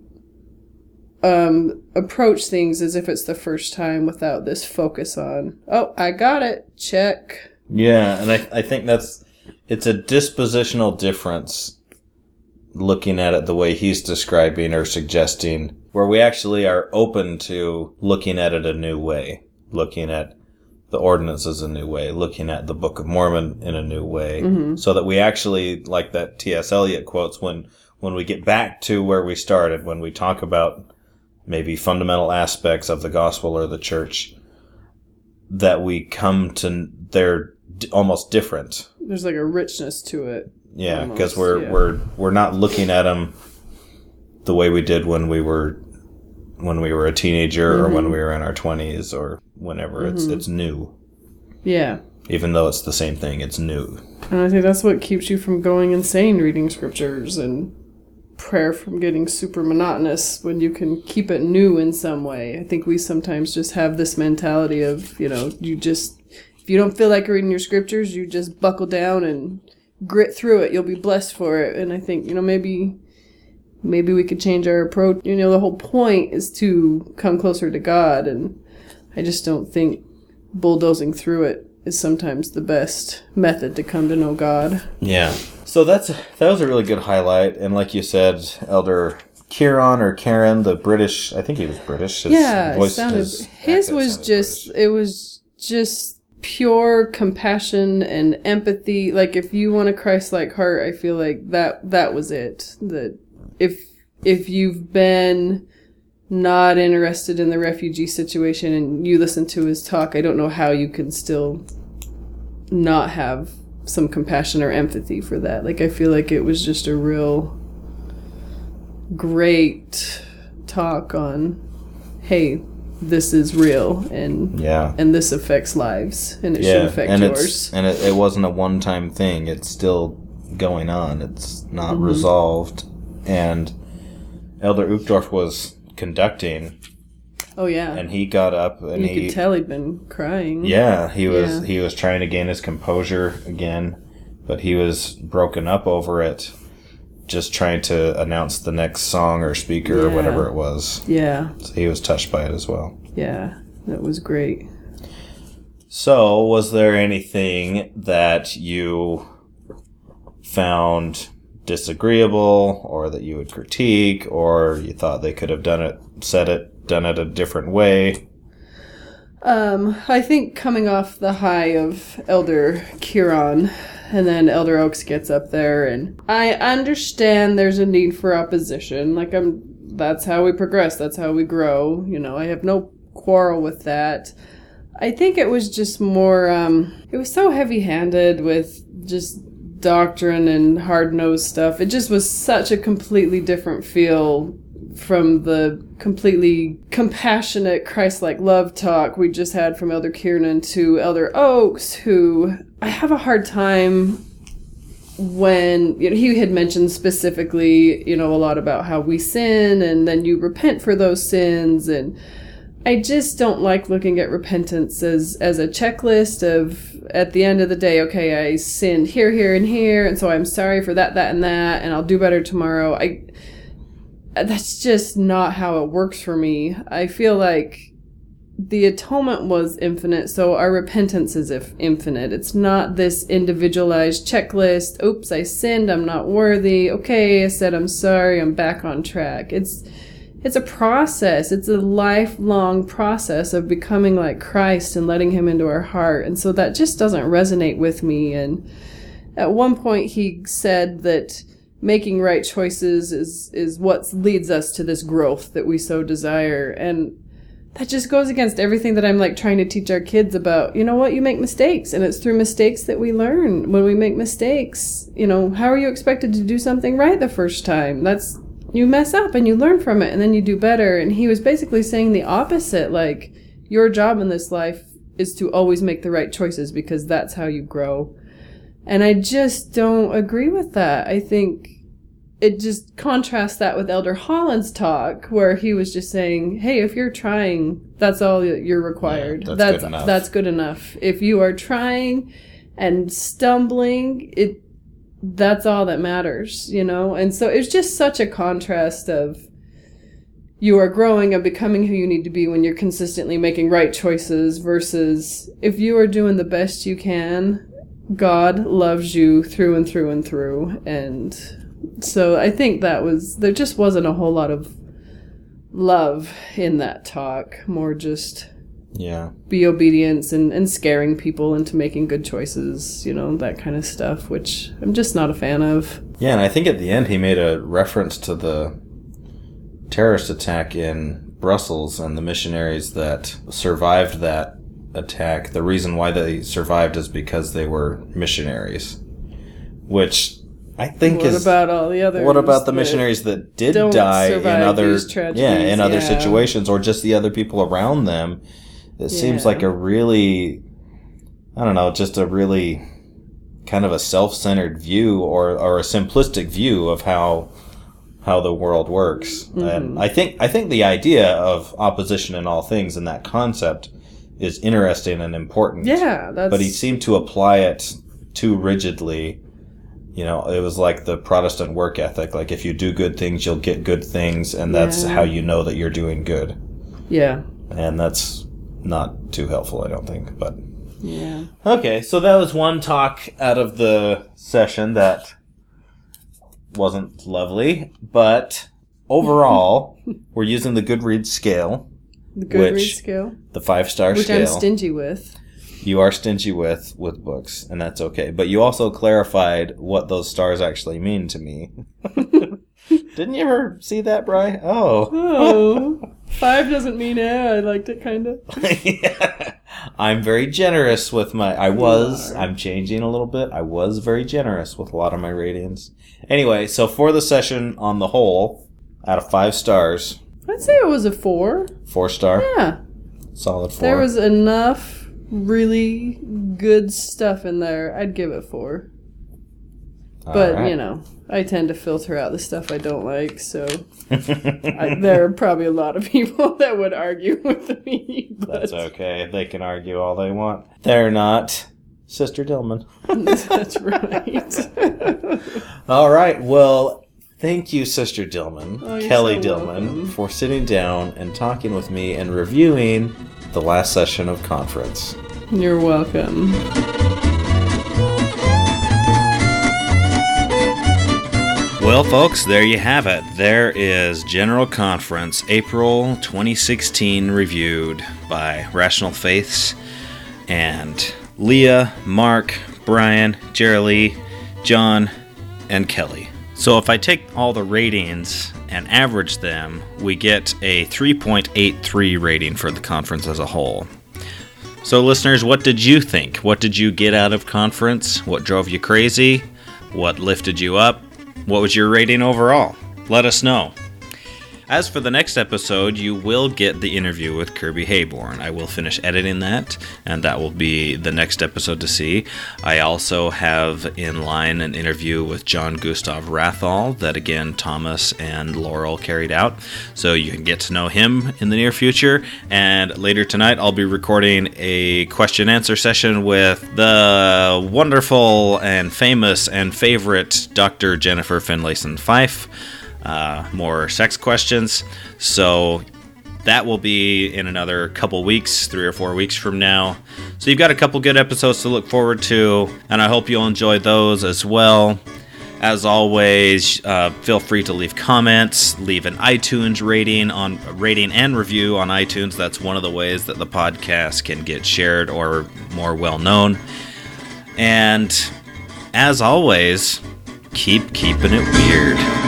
approach things as if it's the first time without this focus on, oh, I got it, check. Yeah, and I think it's a dispositional difference looking at it the way he's describing or suggesting, where we actually are open to looking at it a new way, looking at the ordinances a new way, looking at the Book of Mormon in a new way, so that we actually, like that T.S. Eliot quotes, when we get back to where we started, when we talk about maybe fundamental aspects of the gospel or the church, that we come to, they're almost different. There's like a richness to it. Yeah, because we're not looking at them the way we did when we were a teenager or when we were in our 20s or whenever. It's new. Yeah. Even though it's the same thing, it's new. And I think that's what keeps you from going insane reading scriptures, and prayer from getting super monotonous when you can keep it new in some way. I think we sometimes just have this mentality of, if you don't feel like reading your scriptures, you just buckle down and grit through it. You'll be blessed for it. And I think, maybe we could change our approach. The whole point is to come closer to God, and I just don't think bulldozing through it is sometimes the best method to come to know God. Yeah. So that was a really good highlight. And like you said, Elder Kieran or Karen, the British, I think he was British. His was just, British. It was just pure compassion and empathy. Like, if you want a Christ-like heart, I feel like that was it. That if you've been not interested in the refugee situation and you listen to his talk, I don't know how you can still not have some compassion or empathy for that. Like, I feel like it was just a real great talk on, hey, this is real, and this affects lives, and it should affect yours. It wasn't a one-time thing. It's still going on. It's not resolved. And Elder Uchtdorf was conducting. Oh yeah. And he got up and you could tell he'd been crying. Yeah, he was trying to gain his composure again, but he was broken up over it, just trying to announce the next song or speaker or whatever it was. Yeah. So he was touched by it as well. Yeah, that was great. So, was there anything that you found disagreeable, or that you would critique, or you thought they could have done it a different way? I think coming off the high of Elder Kieran, and then Elder Oaks gets up there, and I understand there's a need for opposition. Like, that's how we progress, that's how we grow. You know, I have no quarrel with that. I think it was just more, it was so heavy-handed with just doctrine and hard-nosed stuff. It just was such a completely different feel from the completely compassionate Christ-like love talk we just had from Elder Kieran to Elder Oaks, who I have a hard time when, you know, he had mentioned specifically, you know, a lot about how we sin and then you repent for those sins, and I just don't like looking at repentance as a checklist of, at the end of the day, okay, I sinned here, here, and here, and so I'm sorry for that, and that, and I'll do better tomorrow. That's just not how it works for me. I feel like the atonement was infinite, so our repentance is infinite. It's not this individualized checklist. Oops, I sinned, I'm not worthy. Okay, I said I'm sorry, I'm back on track. It's a process. It's a lifelong process of becoming like Christ and letting him into our heart. And so that just doesn't resonate with me. And at one point he said that making right choices is what leads us to this growth that we so desire. And that just goes against everything that I'm like trying to teach our kids about. You know what? You make mistakes, and it's through mistakes that we learn. When we make mistakes, you know, how are you expected to do something right the first time? You mess up and you learn from it, and then you do better. And he was basically saying the opposite. Like, your job in this life is to always make the right choices, because that's how you grow. And I just don't agree with that. I think it just contrasts that with Elder Holland's talk, where he was just saying, hey, if you're trying, that's all you're required. Yeah, that's good enough. That's good enough. If you are trying and stumbling, that's all that matters, you know? And so it's just such a contrast of, you are growing and becoming who you need to be when you're consistently making right choices, versus if you are doing the best you can, God loves you through and through and through. And so I think there just wasn't a whole lot of love in that talk, more just be obedience and scaring people into making good choices, you know, that kind of stuff, which I'm just not a fan of. Yeah, and I think at the end he made a reference to the terrorist attack in Brussels and the missionaries that survived that attack. The reason why they survived is because they were missionaries, which I think what about all the others? What about the missionaries that did die in other situations, or just the other people around them? It seems like a really, I don't know, just a really kind of a self-centered view or a simplistic view of how the world works. Mm-hmm. And I think the idea of opposition in all things and that concept is interesting and important. Yeah, but he seemed to apply it too rigidly. You know, it was like the Protestant work ethic. Like, if you do good things, you'll get good things, and that's how you know that you're doing good. Yeah. And that's not too helpful, I don't think. But Yeah. Okay, so that was one talk out of the session that wasn't lovely, but overall, we're using the Goodreads scale. The Goodreads scale? The 5-star which scale. I'm stingy with. You are stingy with books, and that's okay. But you also clarified what those stars actually mean to me. Didn't you ever see that, Bri? Oh. 5 doesn't mean I liked it, kind of. Yeah. I'm very generous with my... I'm changing a little bit. I was very generous with a lot of my ratings. Anyway, so for the session on the whole, out of 5 stars... I'd say it was a 4. 4-star? Yeah. Solid 4. There was enough really good stuff in there. I'd give it 4. But, right. you know, I tend to filter out the stuff I don't like, so there are probably a lot of people that would argue with me. But That's okay. They can argue all they want. They're not Sister Dillman. That's right. All right. Well, thank you, Sister Dillman, Kelly so Dillman, welcome. for sitting down and talking with me and reviewing the last session of conference. You're welcome. Well, folks, there you have it. There is General Conference, April 2016, reviewed by Rational Faiths and Leah, Mark, Brian, Jerry, John, and Kelly. So if I take all the ratings and average them, we get a 3.83 rating for the conference as a whole. So listeners, what did you think? What did you get out of conference? What drove you crazy? What lifted you up? What was your rating overall? Let us know. As for the next episode, you will get the interview with Kirby Hayborn. I will finish editing that, and that will be the next episode to see. I also have in line an interview with John Gustav Rathall that, again, Thomas and Laurel carried out, so you can get to know him in the near future. And later tonight, I'll be recording a question-answer session with the wonderful and famous and favorite Dr. Jennifer Finlayson-Fife. More sex questions. So that will be in another couple weeks, 3 or 4 weeks from now. So you've got a couple good episodes to look forward to, and I hope you'll enjoy those as well. As always, feel free to leave comments, leave an iTunes rating and review on iTunes. That's one of the ways that the podcast can get shared or more well known. And as always, keep keeping it weird.